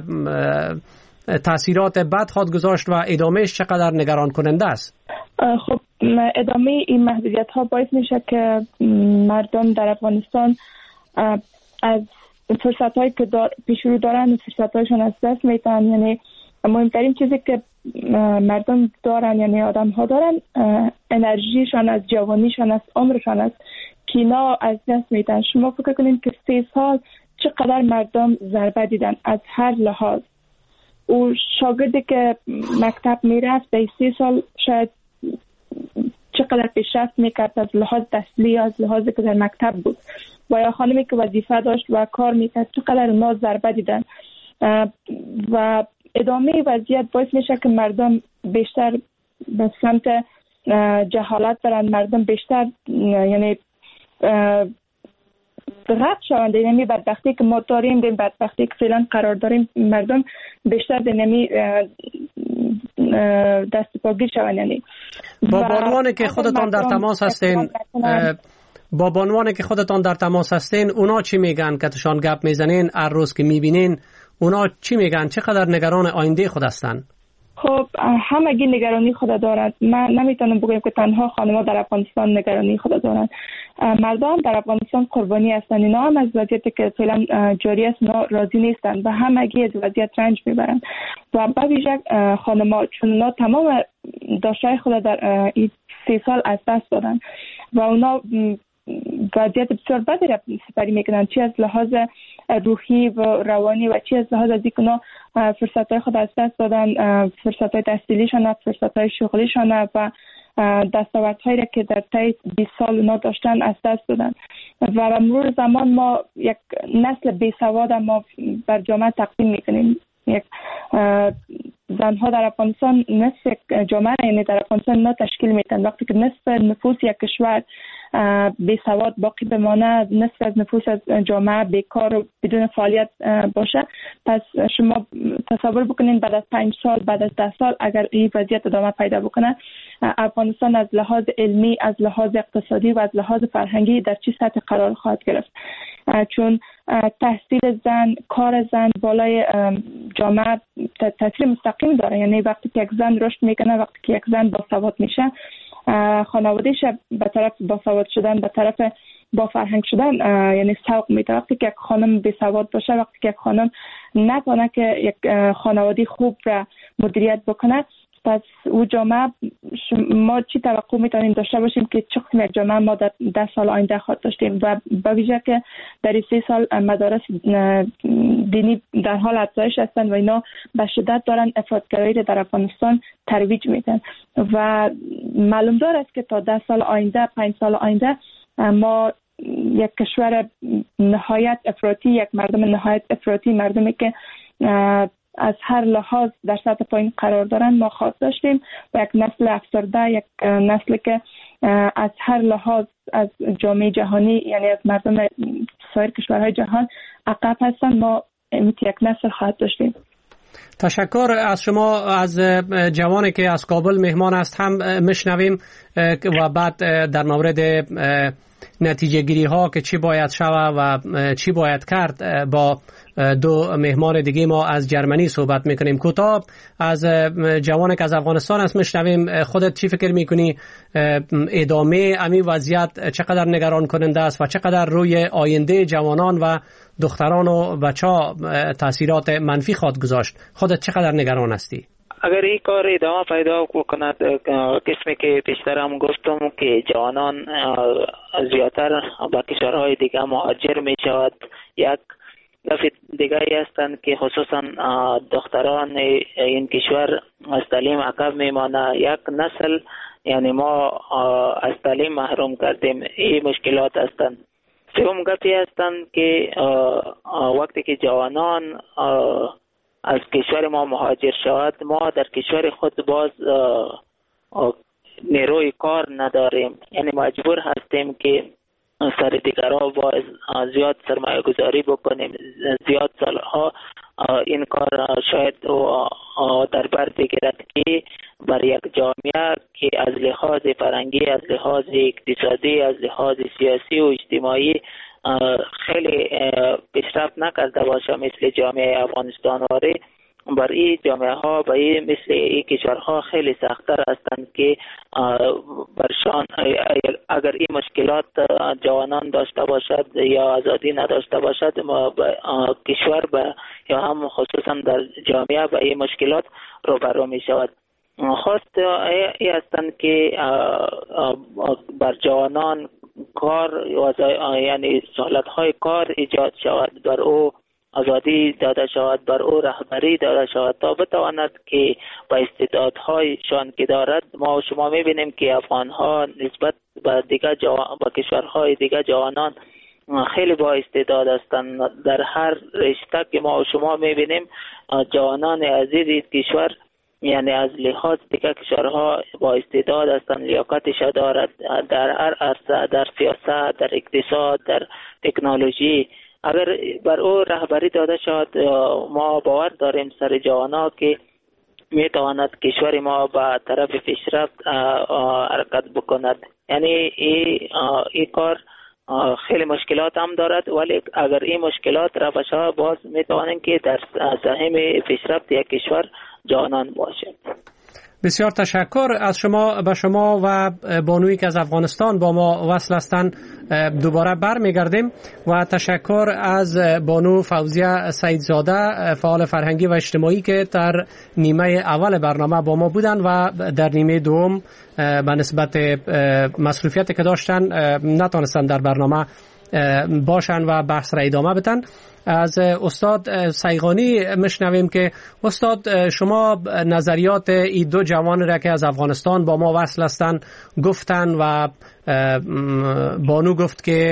تاثیرات بد خواهد گذاشت و ادامهش چقدر نگران کننده است؟ خب ادامه این محدودیت ها باعث میشه که مردم در افغانستان از فرصت هایی که دار پیش رو دارن فرصت هایشون از دست میتن. یعنی مهمترین چیزی که مردم دارن یعنی آدم ها دارن انرژیشان از جوانیشان از عمرشان است که اینا از دست میتن. شما فکر کنید که سه سال چقدر مردم ضربه دیدن از هر لحاظ. او شاگردی که مکتب میرفت در سه سال شاید چقدر پیشرفت میکرد از لحاظ دستلی از لحاظی که در مکتب بود و یا خانمی که وظیفه داشت و کار میکرد چقدر اونا ضربه دیدن و ادامه وضعیت باعث میشه که مردم بیشتر به سمت جهالت برن، مردم بیشتر یعنی غرق شوند. یعنی بدبختی که ما داریم دیم بدبختی که فعلا قرار داریم مردم بیشتر دینمی دست پاگیر شوند. یعنی با بانوانی که خودتان در تماس هستین با بانوانی که خودتان در تماس هستین اونا چی میگن که تشان گپ میزنین هر روز که میبینین؟ اونا چی میگن؟ چقدر نگران آینده خود هستن؟ خب همگی نگرانی خود دارند. من نمیتونم بگم که تنها خانم‌ها در افغانستان نگرانی خود دارند. مردم در افغانستان قربانی هستند. اینا هم از وضعیتی که فعلا جاری است راضی نیستند و همگی از وضعیت رنج میبرند و به ویژه خانم‌ها چون اونا تمام داشته‌های خود در این سه سال از دست دادن و اونا وضعیت بسیار بدی را سپری میکنن، چی از لحاظ روحی و روانی و چی از لحاظ از اینکه فرصتهای خود از دست دادن، فرصتهای تحصیلیشان، فرصتهای شغلیشان و دستاوردهایی را که در طی بیست سال اونا داشتن از دست دادن و به مرور زمان ما یک نسل بیسواد ما بر جامعه تقدیم میکنیم. یک زنها در افغانستان نصف جامعه یعنی در افغانستان اینا تشکیل میتن. وقتی که نصف نفوس یک کشور بی سواد باقی بمانه، نصف از نفوس از جامعه بیکار و بدون فعالیت باشه، پس شما تصور بکنین بعد از پنج سال بعد از ده سال اگر این وضعیت ادامه پیدا بکنه افغانستان از لحاظ علمی، از لحاظ اقتصادی و از لحاظ فرهنگی در چه سطح قرار خواهد گرفت؟ چون تحصیل زن، کار زن بالای جامعه تاثیر مستقیم داره. یعنی وقتی که یک زن رشد میکنه، وقتی که یک زن باسواد میشه، خانوادهش به طرف باسواد شدن، به طرف با فرهنگ شدن یعنی سوق میده. وقتی که یک خانم بی سواد باشه، وقتی که یک خانم نتونه که یک خانواده خوب را مدیریت بکنه، پس او جامعه ما چی توقع میتونیم داشته باشیم که چه قسم یک جامعه ما در ده سال آینده خواهد داشتیم و با ویژه که در این سه سال مدارس دینی در حال افزایش هستند و اینا به شدت دارن افراطگرایی را در افغانستان ترویج میدن و معلوم دار است که تا ده سال آینده، پنج سال آینده ما یک کشور نهایت افراطی، یک مردم نهایت افراطی، مردمی که از هر لحاظ در سطح پایین قرار دارن ما خواهد داشتیم و یک نسل افسرده، یک نسل که از هر لحاظ از جامعه جهانی یعنی از مردم سایر کشورهای جهان عقب هستن. ما یک نسل خواهد داشتیم. تشکر از شما. از جوانی که از کابل مهمان است هم میشنویم و بعد در مورد نتیجه گیری ها که چی باید شود و چی باید کرد با دو مهمان دیگه ما از جرمنی صحبت میکنیم. کوتاه از جوانی که از افغانستان است میشنویم. خودت چی فکر میکنی ادامه امی وضعیت چقدر نگران کننده است و چقدر روی آینده جوانان و دختران و بچه‌ها تاثیرات منفی خواهد گذاشت؟ خودت چقدر نگران هستی؟ اگر این کار ادامه پیدا کند، قسمی که پیشتر هم گفتم که جوانان زیادتر به کشورهای دیگه مهاجر می شود، یک گپ دیگری هستند که خصوصا دختران این کشور از تعلیم عقب میمانه. یک نسل یعنی ما از تعلیم محروم کردیم. این مشکلات هستند. سوم گپی هستند که وقتی که جوانان از کشور ما مهاجر شود، ما در کشور خود باز نیروی کار نداریم، یعنی مجبور هستیم که سر دیگرها با زیاد سرمایه گذاری بکنیم. زیاد سالها این کار شاید در بر بگیرد که بر یک جامعه که از لحاظ فرهنگی، از لحاظ اقتصادی، از لحاظ سیاسی و اجتماعی خیلی پیشرفت نکرده باشه مثل جامعه افغانستان واره، بر این جامعه ها به این مثل این کشورها خیلی سخت‌تر هستند که برشان اگر این مشکلات جوانان داشته باشد یا آزادی نداشته باشد، کشور به یا هم خصوصا در جامعه به این مشکلات روبرو می شود. خواست ای هستند که بر جوانان کار یعنی سهولت‌های کار ایجاد شود، بر او آزادی داده شود، بر او رهبری داده شود تا بتواند که با استعدادهایشان که دارد. ما شما می‌بینیم که افغان‌ها نسبت به دیگر جوان با کشورهای دیگر جوانان خیلی با استعداد هستند. در هر رشته که ما شما می‌بینیم جوانان عزیز کشور یعنی از لحاظ دیگر کشورها با استعداد هستند، لیاقتش دارد در هر عرصه، در سیاست، در اقتصاد، در تکنولوژی. اگر بر او رهبری داده شد، ما باور داریم سر جوانا که می تواند کشور ما به طرف پیشرفت حرکت بکند. یعنی این کار خیلی مشکلات هم دارد، ولی اگر این مشکلات رفع شود باز می توانیم که در سهم پیشرفت یک کشور جوانان باشد. بسیار تشکر از شما. به شما و بانویی که از افغانستان با ما وصل هستند دوباره برمیگردیم و تشکر از بانو فوزیه سیدزاده فعال فرهنگی و اجتماعی که در نیمه اول برنامه با ما بودند و در نیمه دوم به نسبت مصروفیتی که داشتن نتونستن در برنامه باشن و بحث را ادامه بدن. از استاد سیغانی مشنویم که استاد شما نظریات این دو جوان را که از افغانستان با ما وصل هستند گفتن و بانو گفت که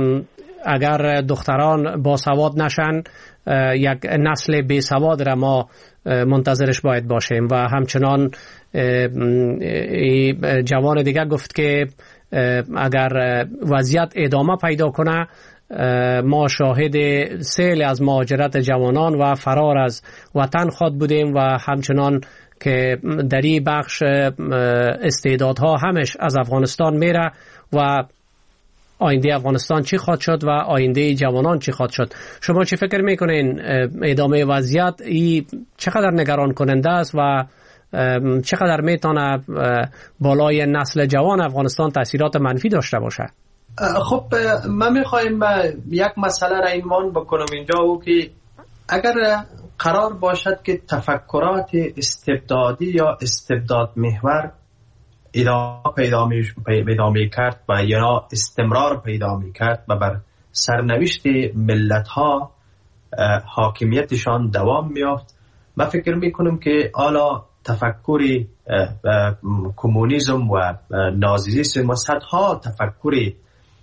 اگر دختران باسواد نشن یک نسل بی سواد را ما منتظرش باید باشیم و همچنان جوان دیگر گفت که اگر وضعیت ادامه پیدا کنه ما شاهد سیل از مهاجرت جوانان و فرار از وطن خود بودیم و همچنان که در این بخش استعدادها همش از افغانستان میره و آینده افغانستان چی خواهد شد و آینده جوانان چی خواهد شد. شما چی فکر میکنین ادامه وضعیت ای چقدر نگران کننده است و چقدر میتونه بالای نسل جوان افغانستان تاثیرات منفی داشته باشه؟ خب من میخوایم یک مسئله را عنوان بکنم اینجا و که اگر قرار باشد که تفکرات استبدادی یا استبداد محور ادامه پیدا می پیدا می کرد و یا استمرار پیدا می کرد و بر سرنوشت ملت ها حاکمیتشان دوام میافت، من فکر میکنم که حالا تفکر کمونیسم و نازیسم و صدها تفکر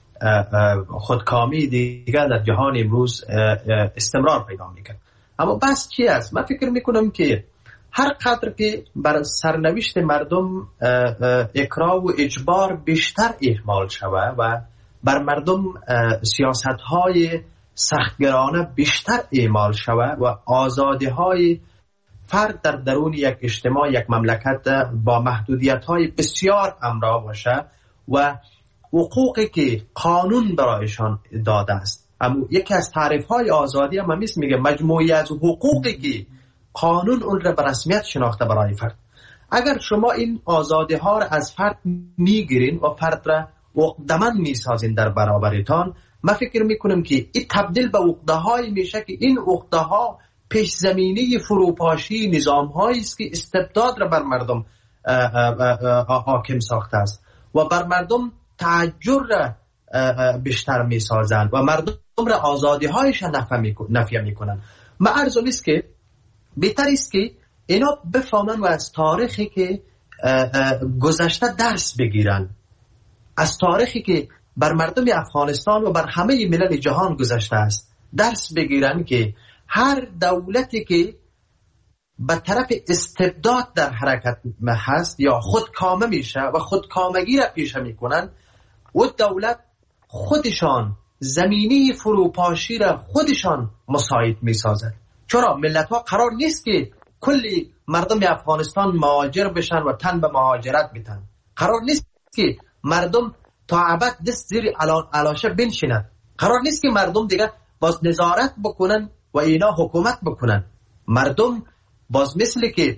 خودکامی دیگر در جهان امروز استمرار پیدا میکنه. اما بس چی است؟ من فکر میکنم که هر قدر که بر سرنوشت مردم اکراه و اجبار بیشتر اهمال شود و بر مردم سیاست های سختگرانه بیشتر اعمال شود و آزادی های فرد در درون یک اجتماع، یک مملکت با محدودیت های بسیار همراه باشه و حقوقی که قانون برایشان داده است. اما یکی از تعریف های آزادی هم همیست میگه مجموعی از حقوقی که قانون اون را به رسمیت شناخته برای فرد. اگر شما این آزادی ها را از فرد میگیرین و فرد را عقده‌مند میسازین در برابرتان، من فکر میکنم که این تبدیل به عقده های میشه که این عقده ها پیش زمینه فروپاشی نظام هایی است که استبداد را بر مردم حاکم ساخته است و بر مردم تعجر را بیشتر می سازند و مردم را آزادی هایش نفی می کنند. ما عرضم است که بهتر است که اینا بفهمن و از تاریخی که گذشته درس بگیرن، از تاریخی که بر مردم افغانستان و بر همه ملل جهان گذشته است درس بگیرن که هر دولتی که به طرف استبداد در حرکت هست یا خودکامه میشه و خودکامگی را پیشه میکنن و دولت خودشان زمینی فروپاشی را خودشان مساعد میسازد. چرا ملت ها قرار نیست که کلی مردم افغانستان مهاجر بشن و تن به مهاجرت بتن. قرار نیست که مردم تا ابد دست زیر علاشه بنشینند. قرار نیست که مردم دیگه باز نظارت بکنن و اینا حکومت بکنن. مردم باز مثل که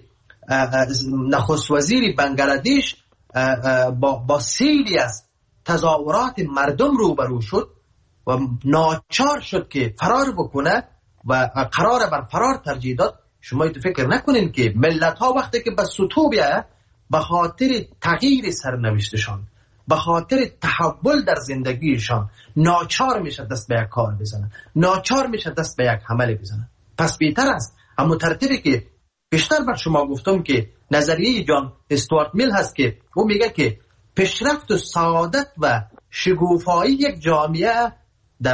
نخست وزیر بنگلادش با, با سیلی از تظاهرات مردم روبرو شد و ناچار شد که فرار بکنه و قرار بر فرار ترجیح داد. شما تو فکر نکنین که ملت ها وقتی که به سطوح بیایه به خاطر تغییر سرنوشتشان، به خاطر تحول در زندگیشان ناچار میشه دست به یک کار بزنن، ناچار میشه دست به یک عمل بزنن. پس بهتر است اما ترتیبی که بیشتر بر شما گفتم که نظریه جان استوارت میل هست که او میگه که پیشرفت و سعادت و شگوفایی یک جامعه در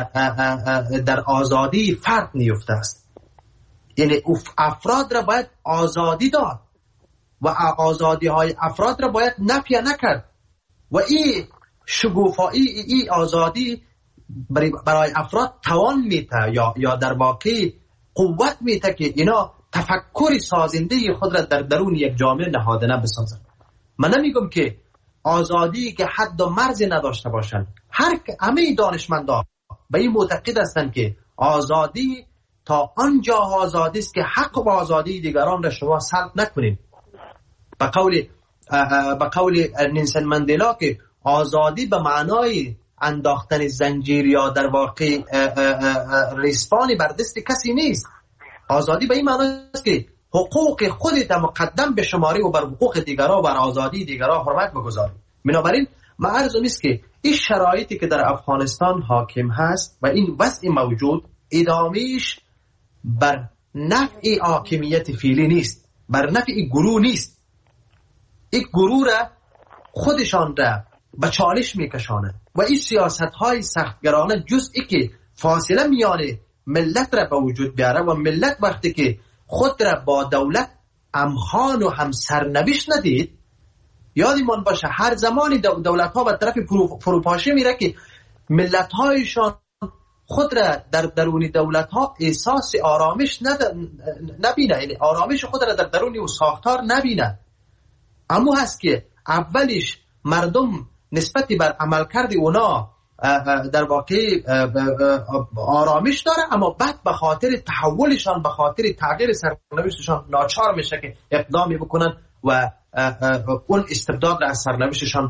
در آزادی فرد نیفته است. یعنی افراد را باید آزادی داد و آزادی های افراد را باید نفی نکرد و این شگوفایی این آزادی برای افراد توان میته یا یا در واقع قوت میته که اینا تفکر سازنده خود را در درون یک جامعه نهادینه بسازند. من نمیگم که آزادی که حد و مرزی نداشته باشند. هر همه دانشمندان به این معتقد هستند که آزادی تا آنجا آزادی است که حق و آزادی دیگران را شما سلب نکنید. به قول به قول نلسون ماندلا که آزادی به معنای انداختن زنجیر یا در واقع ریسپانی بر دست کسی نیست. آزادی به این معنی است که حقوق خودت مقدم به شماری و بر حقوق دیگران و بر آزادی دیگران حرمت بگذاری. بنابراین ما عرضم است که این شرایطی که در افغانستان حاکم هست و این وضع موجود ادامهش بر نفع حاکمیت فعلی نیست، بر نفع گروه نیست. این گروه را خودشان را به چالش میکشانه و این سیاست های سختگرانه جزئی که فاصله میان ملت را به وجود بیاره و ملت وقتی که خود را با دولت همخوان و هم سرنوشت ندید، یادمان باشه هر زمانی دولت ها به طرف فروپاشی میره که ملت هایشان خود را در درون دولت ها احساس آرامش نبینه، یعنی آرامش خود را در درون و ساختار نبینه. اما هست که اولش مردم نسبت بر عملکرد اونا در واقع آرامش داره، اما بعد به خاطر تحولشان، به خاطر تغییر سرنوشتشان ناچار میشه که اقدامی بکنن و اون استبداد را از سرنوشتشان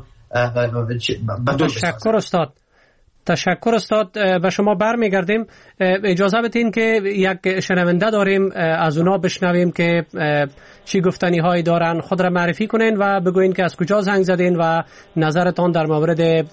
بدون. تشکر استاد. تشکر استاد. به شما برمیگردیم. اجازه بدین که یک شنونده داریم، از اونا بشنویم که چی گفتنی هایی دارن. خود را معرفی کنین و بگوین که از کجا زنگ زدین و نظرتان در مورد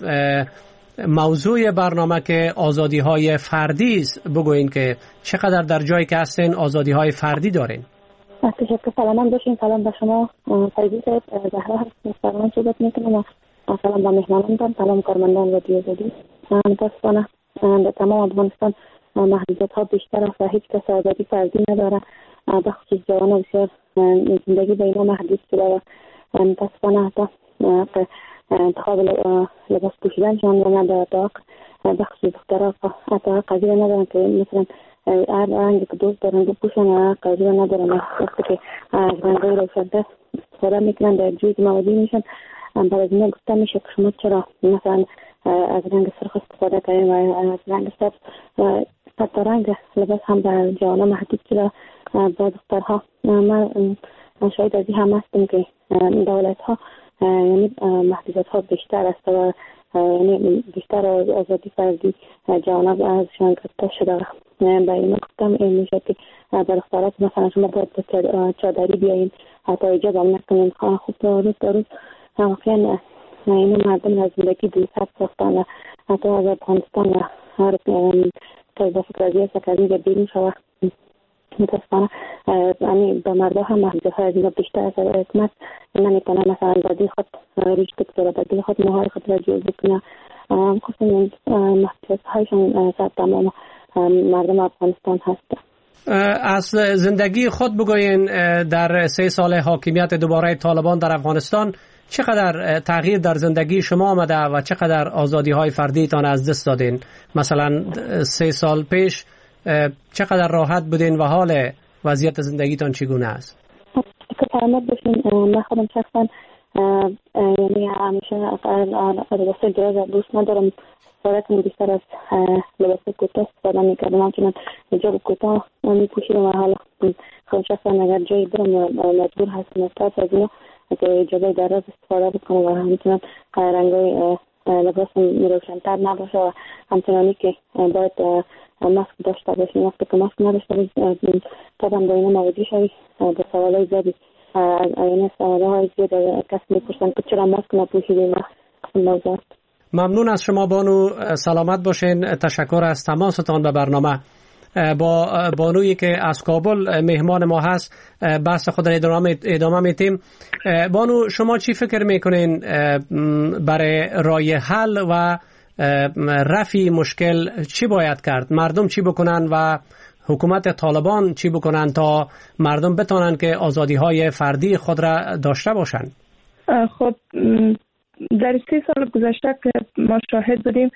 موضوع برنامه که آزادی های فردی است بگوین که چقدر در جایی که هستین آزادی های فردی دارین. تشکر. سلام باشین. سلام به شما فریدی صاحب. زهرا هستم. سلام صحبت میکنم. سلام به مهمانان، سلام کارمندان رادیو آزادی. متاسفانه در تمام افغانستان محدودیت ها بیشتر است و هیچ کس آزادی فردی نداره. به خصوص جوانان بسیار زندگی به اینا محدود شده و متاسفانه حتی انتخاب لباس پوشیدنشان رو نداره. به خصوص دخترها حتی قضیه ندارن که مثلا هر رنگی که دوست دارن بپوشن و قضیه ندارن. وقتی که رنگای روشن‌تر استفاده میکنن در جوی موادی میشن، برای از اینا گفته میشه که شما چرا مثلا از رنگ سرخ استفاده کنیم و از رنگ سبز. حتی رنگ لباس هم به جوانان محدود شده با دخترها. من شاید از این هم هستم که دولت ها یعنی محدودیت ها بیشتر است و یعنی بیشتر آزادی فردی جوانان ازشان گرفته شده. به این گفتم این میشه که به دخترات مثلا شما باید چادری بیایین، حتی اجازه هم نکنین. خوب روز روز واقعا اینو مردم از زندگی دور سر ساختن و حتی از افغانستان و هر طرز فکر است که از اینجا بیرون شود. متاسفانه یعنی به مردا هم محدودهای از اینا بیشتر از حکومت نمیتونه مثلا بدی خود ریش بگذاره، بدی خود موهای خود را جور بکنه. خصوصا محدودیت‌هایشان سر تمام مردم افغانستان هست. از زندگی خود بگوین در سه سال حاکمیت دوباره طالبان در افغانستان چقدر تغییر در زندگی شما آمده و چقدر آزادی های فردیتان از دست دادین؟ مثلا سه سال پیش چقدر راحت بودین و حال وضعیت زندگیتان چگونه است؟ که سلامت باشین. من خودم شخصا یعنی همیشه لباس دراز دوست ندارم، سارتون بیشتر از لباس کوتاه استفاده میکردم، همچنان حجاب کوتاه میپوشیدم و حالا خودم شخصا اگر جایی برم مجبور هستم استاد از اینا که حجاب دراز استفاده بکنم و همچنان رنگای لباس روشن‌تر نباشه و همچنانی که باید ماسک داشته باشیم. وقتی که ماسک نداشته باشیم طبعا با اینا مواجه شوی به سوالای زیادی، یعنی سوالای زیادی کس میپرسن که چرا ماسک نپوشیدیم و موضوعات. ممنون از شما بانو، سلامت باشین. تشکر از تماستان به برنامه. با بانویی که از کابل مهمان ما هست بحث خود را ادامه ادامه میتیم. بانو شما چی فکر میکنین برای رای حل و رفع مشکل چی باید کرد؟ مردم چی بکنن و حکومت طالبان چی بکنن تا مردم بتونن که آزادی های فردی خود را داشته باشن؟ خب در سی سال گذشته که ما شاهد بودیم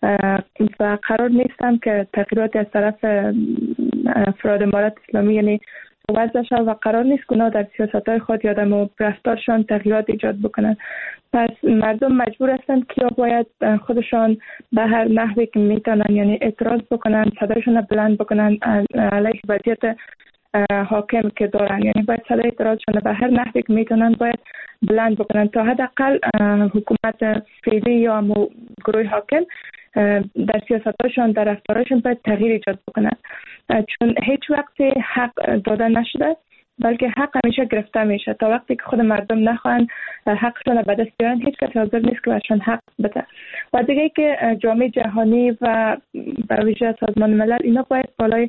و قرار نیستم که تغییرات از طرف افراد امارت اسلامی یعنی وضع شد و قرار نیست که اونا در سیاست‌های خود یادم و رفتارشان تغییرات ایجاد بکنن. پس مردم مجبور هستند که باید خودشان به هر نحوی که میتونن یعنی اعتراض بکنن، صدایشان بلند بکنن علیه وضعیت حاکم که دارن، یعنی باید صدای اعتراضشان به هر نحوی که میتونن باید بلند بکنن تا حداقل حکومت فعلی یا گروه حاکم در سیاستاشون در رفتارشون باید تغییر ایجاد بکنن، چون هیچ وقت حق داده نشده بلکه حق همیشه گرفته میشه. تا وقتی که خود مردم نخواهند حقشون به دست بیارن هیچ کس حاضر نیست که بهشون حق بده. و دیگه که جامعه جهانی و به ویژه سازمان ملل اینا باید بالای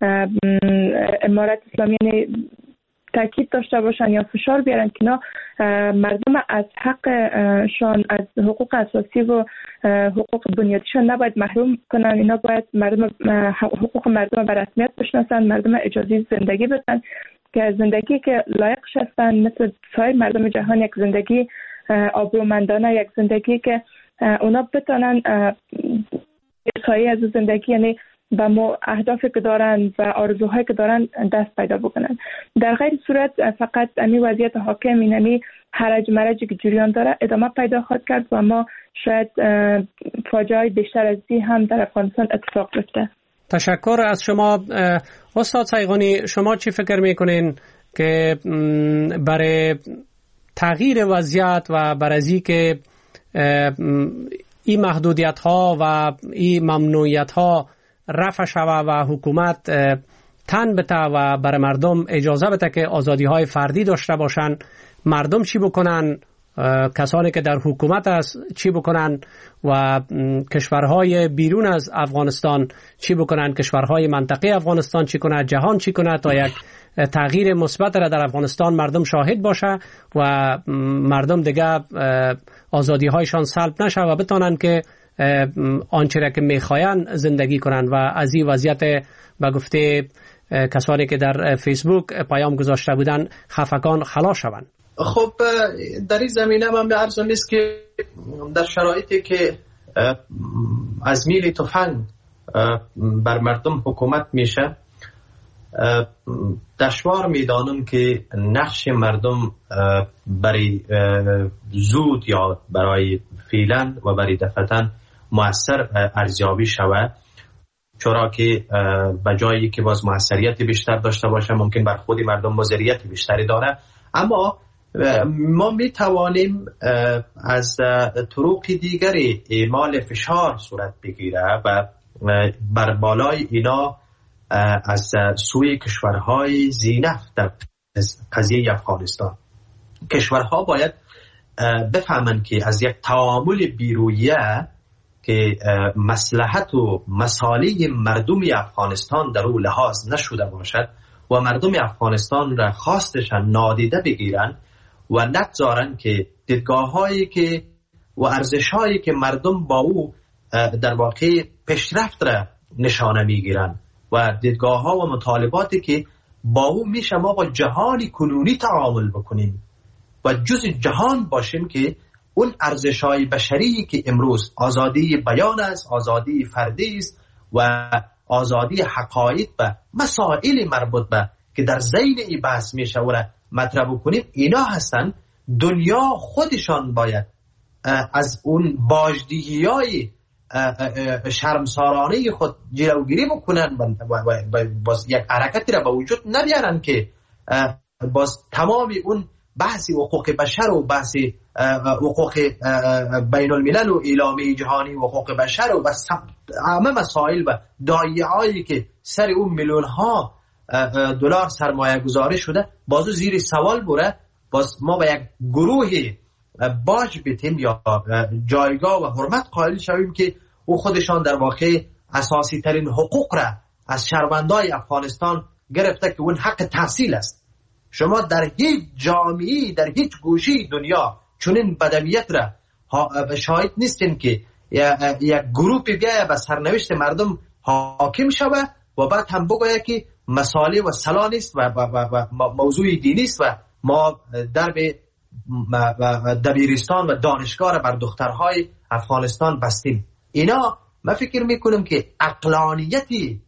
امارت اسلامی یعنی تاکید داشته باشن یا فشار بیارن که اینا مردم از حقشان از حقوق اساسی و حقوق بنیادیشان نباید محروم کنن. اینا باید مردم حقوق مردم به رسمیت بشناسن، مردم اجازه زندگی بدن که زندگی که لایقش هستن مثل سایر مردم جهان، یک زندگی آبرومندانه، یک زندگی که اونا بتونن سایه از زندگی یعنی و ما اهدافی که دارن و آرزوهایی که دارن دست پیدا بکنن. در غیر صورت فقط امی وضعیت حاکم اینمی حرج مرجی که جریان داره ادامه پیدا خواهد کرد و ما شاید فاجعه بیشتر از این هم در افغانستان اتفاق بیفته. تشکر از شما. استاد سیغانی شما چی فکر میکنین که برای تغییر وضعیت و برای که این محدودیت ها و این ممنوعیت ها رفع شوه و حکومت تن بده و برای مردم اجازه بده که آزادی های فردی داشته باشن، مردم چی بکنن؟ کسانی که در حکومت است چی بکنن و کشورهای بیرون از افغانستان چی بکنن؟ کشورهای منطقه افغانستان چی کنه؟ جهان چی کنه تا یک تغییر مثبت را در افغانستان مردم شاهد باشه و مردم دیگه آزادی هایشان سلب نشه و بتونن که آنچه را که میخواین زندگی کنن و از این وضعیت به گفته کسانی که در فیسبوک پیام گذاشته بودن خفگان خلاص شوند. خب در این زمینه من به عرض نیست که در شرایطی که از میل تفنگ بر مردم حکومت میشه دشوار میدانم که نقش مردم برای زود یا برای فعلا و برای دفعتن مؤثر ارزیابی شود، چرا که به جایی که باز موثریت بیشتر داشته باشه ممکن بر خود مردم مضریت بیشتری داره. اما ما می توانیم از طرق دیگری اعمال فشار صورت بگیره و بر بالای اینا از سوی کشورهای ذی‌نفت در قضیه افغانستان کشورها باید بفهمن که از یک تعامل بیرویه که مصلحت و مصالح مردم افغانستان در او لحاظ نشده باشد و مردم افغانستان را خواستشان نادیده بگیرن و نگذارن که دیدگاه هایی که و ارزش هایی که مردم با او در واقع پیشرفت را نشانه میگیرن و دیدگاه ها و مطالباتی که با او میشه ما با جهان کنونی تعامل بکنیم و جز جهان باشیم که اون ارزش های بشری که امروز آزادی بیان است، آزادی فردی است و آزادی حقایق و مسائل مربوط به که در ذیل این بحث میشه و را مطرح بکنیم، اینا هستن دنیا خودشان باید از اون باجدهی های شرمسارانه خود جلوگیری بکنن و باز یک حرکتی را به وجود نبیارن که باز تمام اون بحثی حقوق بشر و بحثی حقوق بین الملل و اعلامیه جهانی حقوق بشر و همه مسائل و دایعه‌ای که سر اون میلیون ها دلار سرمایه گذاری شده بازو زیر سوال بره، باز ما به یک گروه باج بیتیم یا جایگاه و حرمت قائل شویم که او خودشان در واقع اساسی ترین حقوق را از شهروندای افغانستان گرفته که اون حق تحصیل است. شما در هیچ جامعه در هیچ گوشه دنیا چنین بدویت را شاهد نیستین که یک گروه بیایه به سرنوشت مردم حاکم شوه و بعد هم بگویه که مسائل و صلاح نیست و, و, و, و موضوع دینی است و ما درب دبیرستان و دانشگاه را بر دخترهای افغانستان بستیم. اینا من فکر میکنم که عقلانیتی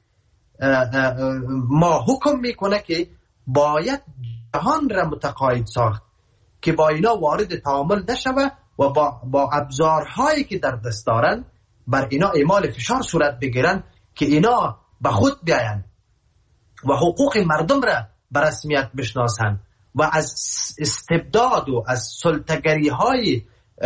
ما حکم میکنه که باید جهان را متقاعد ساخت که با اینا وارد تعامل نشوه و با, با ابزارهایی که در دست دارن بر اینا اعمال فشار صورت بگیرن که اینا به خود بیاین و حقوق مردم را به رسمیت بشناسن و از استبداد و از سلطه‌گری های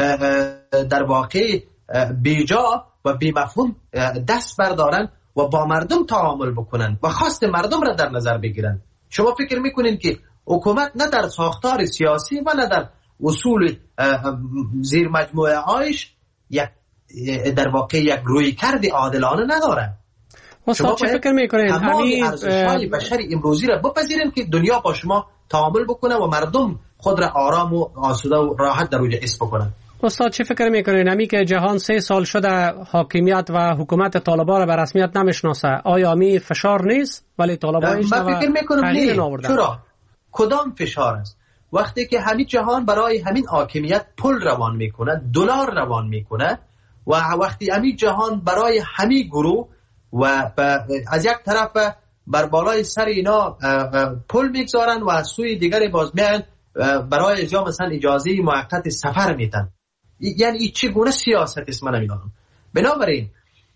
در واقع بیجا و بی‌مفهوم دست بردارن و با مردم تعامل بکنن و خواست مردم را در نظر بگیرن. شما فکر میکنین که حکومت نه در ساختار سیاسی و نه در اصول زیر مجموعه هایش یک در واقع یک رویکرد عادلانه نداره؟ شما چه فکر میکنین همین ارزش‌های بشری امروزی را بپذیرین که دنیا با شما تعامل بکنه و مردم خود را آرام و آسوده و راحت در اوجه حس بکنن؟ استاد چه فکر میکنین همی که جهان سه سال شده حاکمیت و حکومت طالبان را به رسمیت نمیشناسه، آیا می فشار نیست ولی طالبان ایش من فکر میکنم نه. چرا؟ کدام فشار است؟ وقتی که همین جهان برای همین حاکمیت پول روان میکنه، دلار روان میکنه و وقتی همین جهان برای همین گروه و از یک طرف بر بالای سر اینا پول میگذارن و از سوی دیگری باز میان برای اجرا مثلا اجازه موقت سفر میدن. یعنی این چگونه سیاست است من نمیدونم. بنابراین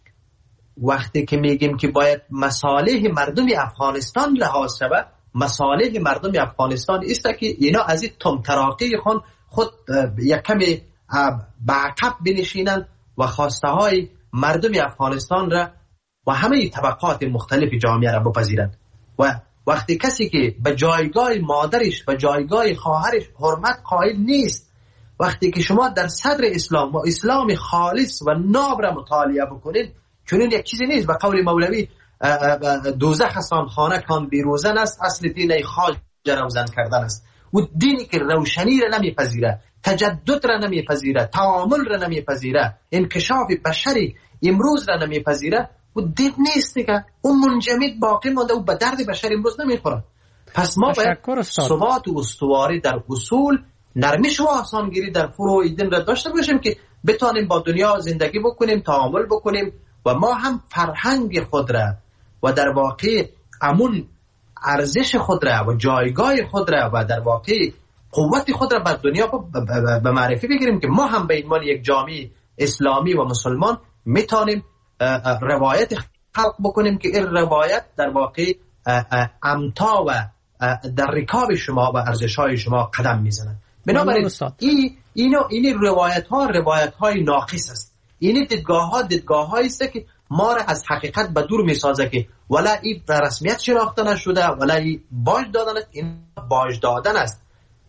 وقتی که میگیم که باید مصالح مردم افغانستان لحاظ شود، مصالح مردم افغانستان است که اینا از این تمتراقی خود خود یک کمی به عقب بنشینن و خواسته های مردم افغانستان را و همه طبقات مختلف جامعه را بپذیرند. و وقتی کسی که به جایگاه مادرش و جایگاه خواهرش حرمت قائل نیست، وقتی که شما در صدر اسلام و اسلام خالص و ناب را مطالعه بکنید، چون این یک چیزی نیست به قول مولوی دوزخ هستان خانه کان بیروزن است، اصل دین خاج روزن کردن است. و دینی که روشنی را نمیپذیره، تجدد را نمیپذیره، تعامل را نمیپذیره، انکشاف بشری امروز را نمیپذیره، و دین نیست دیگه. اون منجمد باقی مانده و به درد بشر امروز نمیخوره. پس ما باید ثبات و استواری در اصول، نرمش و آسانگیری در فروع دین را داشته باشیم که بتانیم با دنیا زندگی بکنیم، تعامل بکنیم و ما هم فرهنگ خود را و در واقع امون ارزش خود را و جایگاه خود را و در واقع قوت خود را بر دنیا به معرفی بگیریم که ما هم به عنوان یک جامعه اسلامی و مسلمان میتونیم روایت خلق بکنیم که این روایت در واقع امتا و در رکاب شما و ارزش‌های شما قدم میزنند. بنابراین این اینو این روایت ها روایت های ناقص است. این دیدگاه ها دیدگاه هایی است که ما را از حقیقت به دور میسازه که ولا این رسمیت شناخته نشده ولا این باج دادن است. این باج دادن است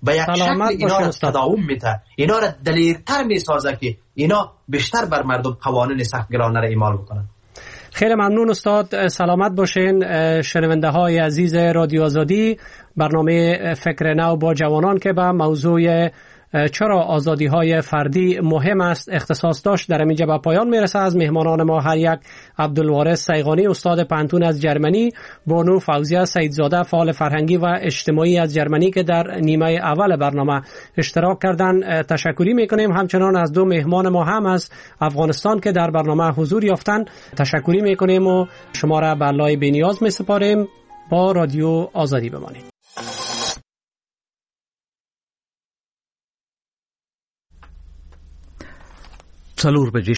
به یک شکل اینا را تداوم میده، اینا را دلیرتر میسازه که اینا بیشتر بر مردم قوانین سختگیرانه را اعمال بکنن. خیلی ممنون استاد، سلامت باشین. شنونده های عزیز رادیو آزادی، برنامه فکر نو با جوانان که به موضوع چرا آزادی های فردی مهم است اختصاص داشت در اینجا به پایان میرسه. از مهمانان ما هر یک: عبدالوارث سیغانی استاد پانتون از جرمنی، بانو فوزیه سیدزاده فعال فرهنگی و اجتماعی از جرمنی که در نیمه اول برنامه اشتراک کردن تشکری میکنیم. همچنان از دو مهمان ما هم از افغانستان که در برنامه حضور یافتن تشکری میکنیم و شما را به لای بینیاز میسپاریم. با رادیو آزادی بمانید. چلور بجې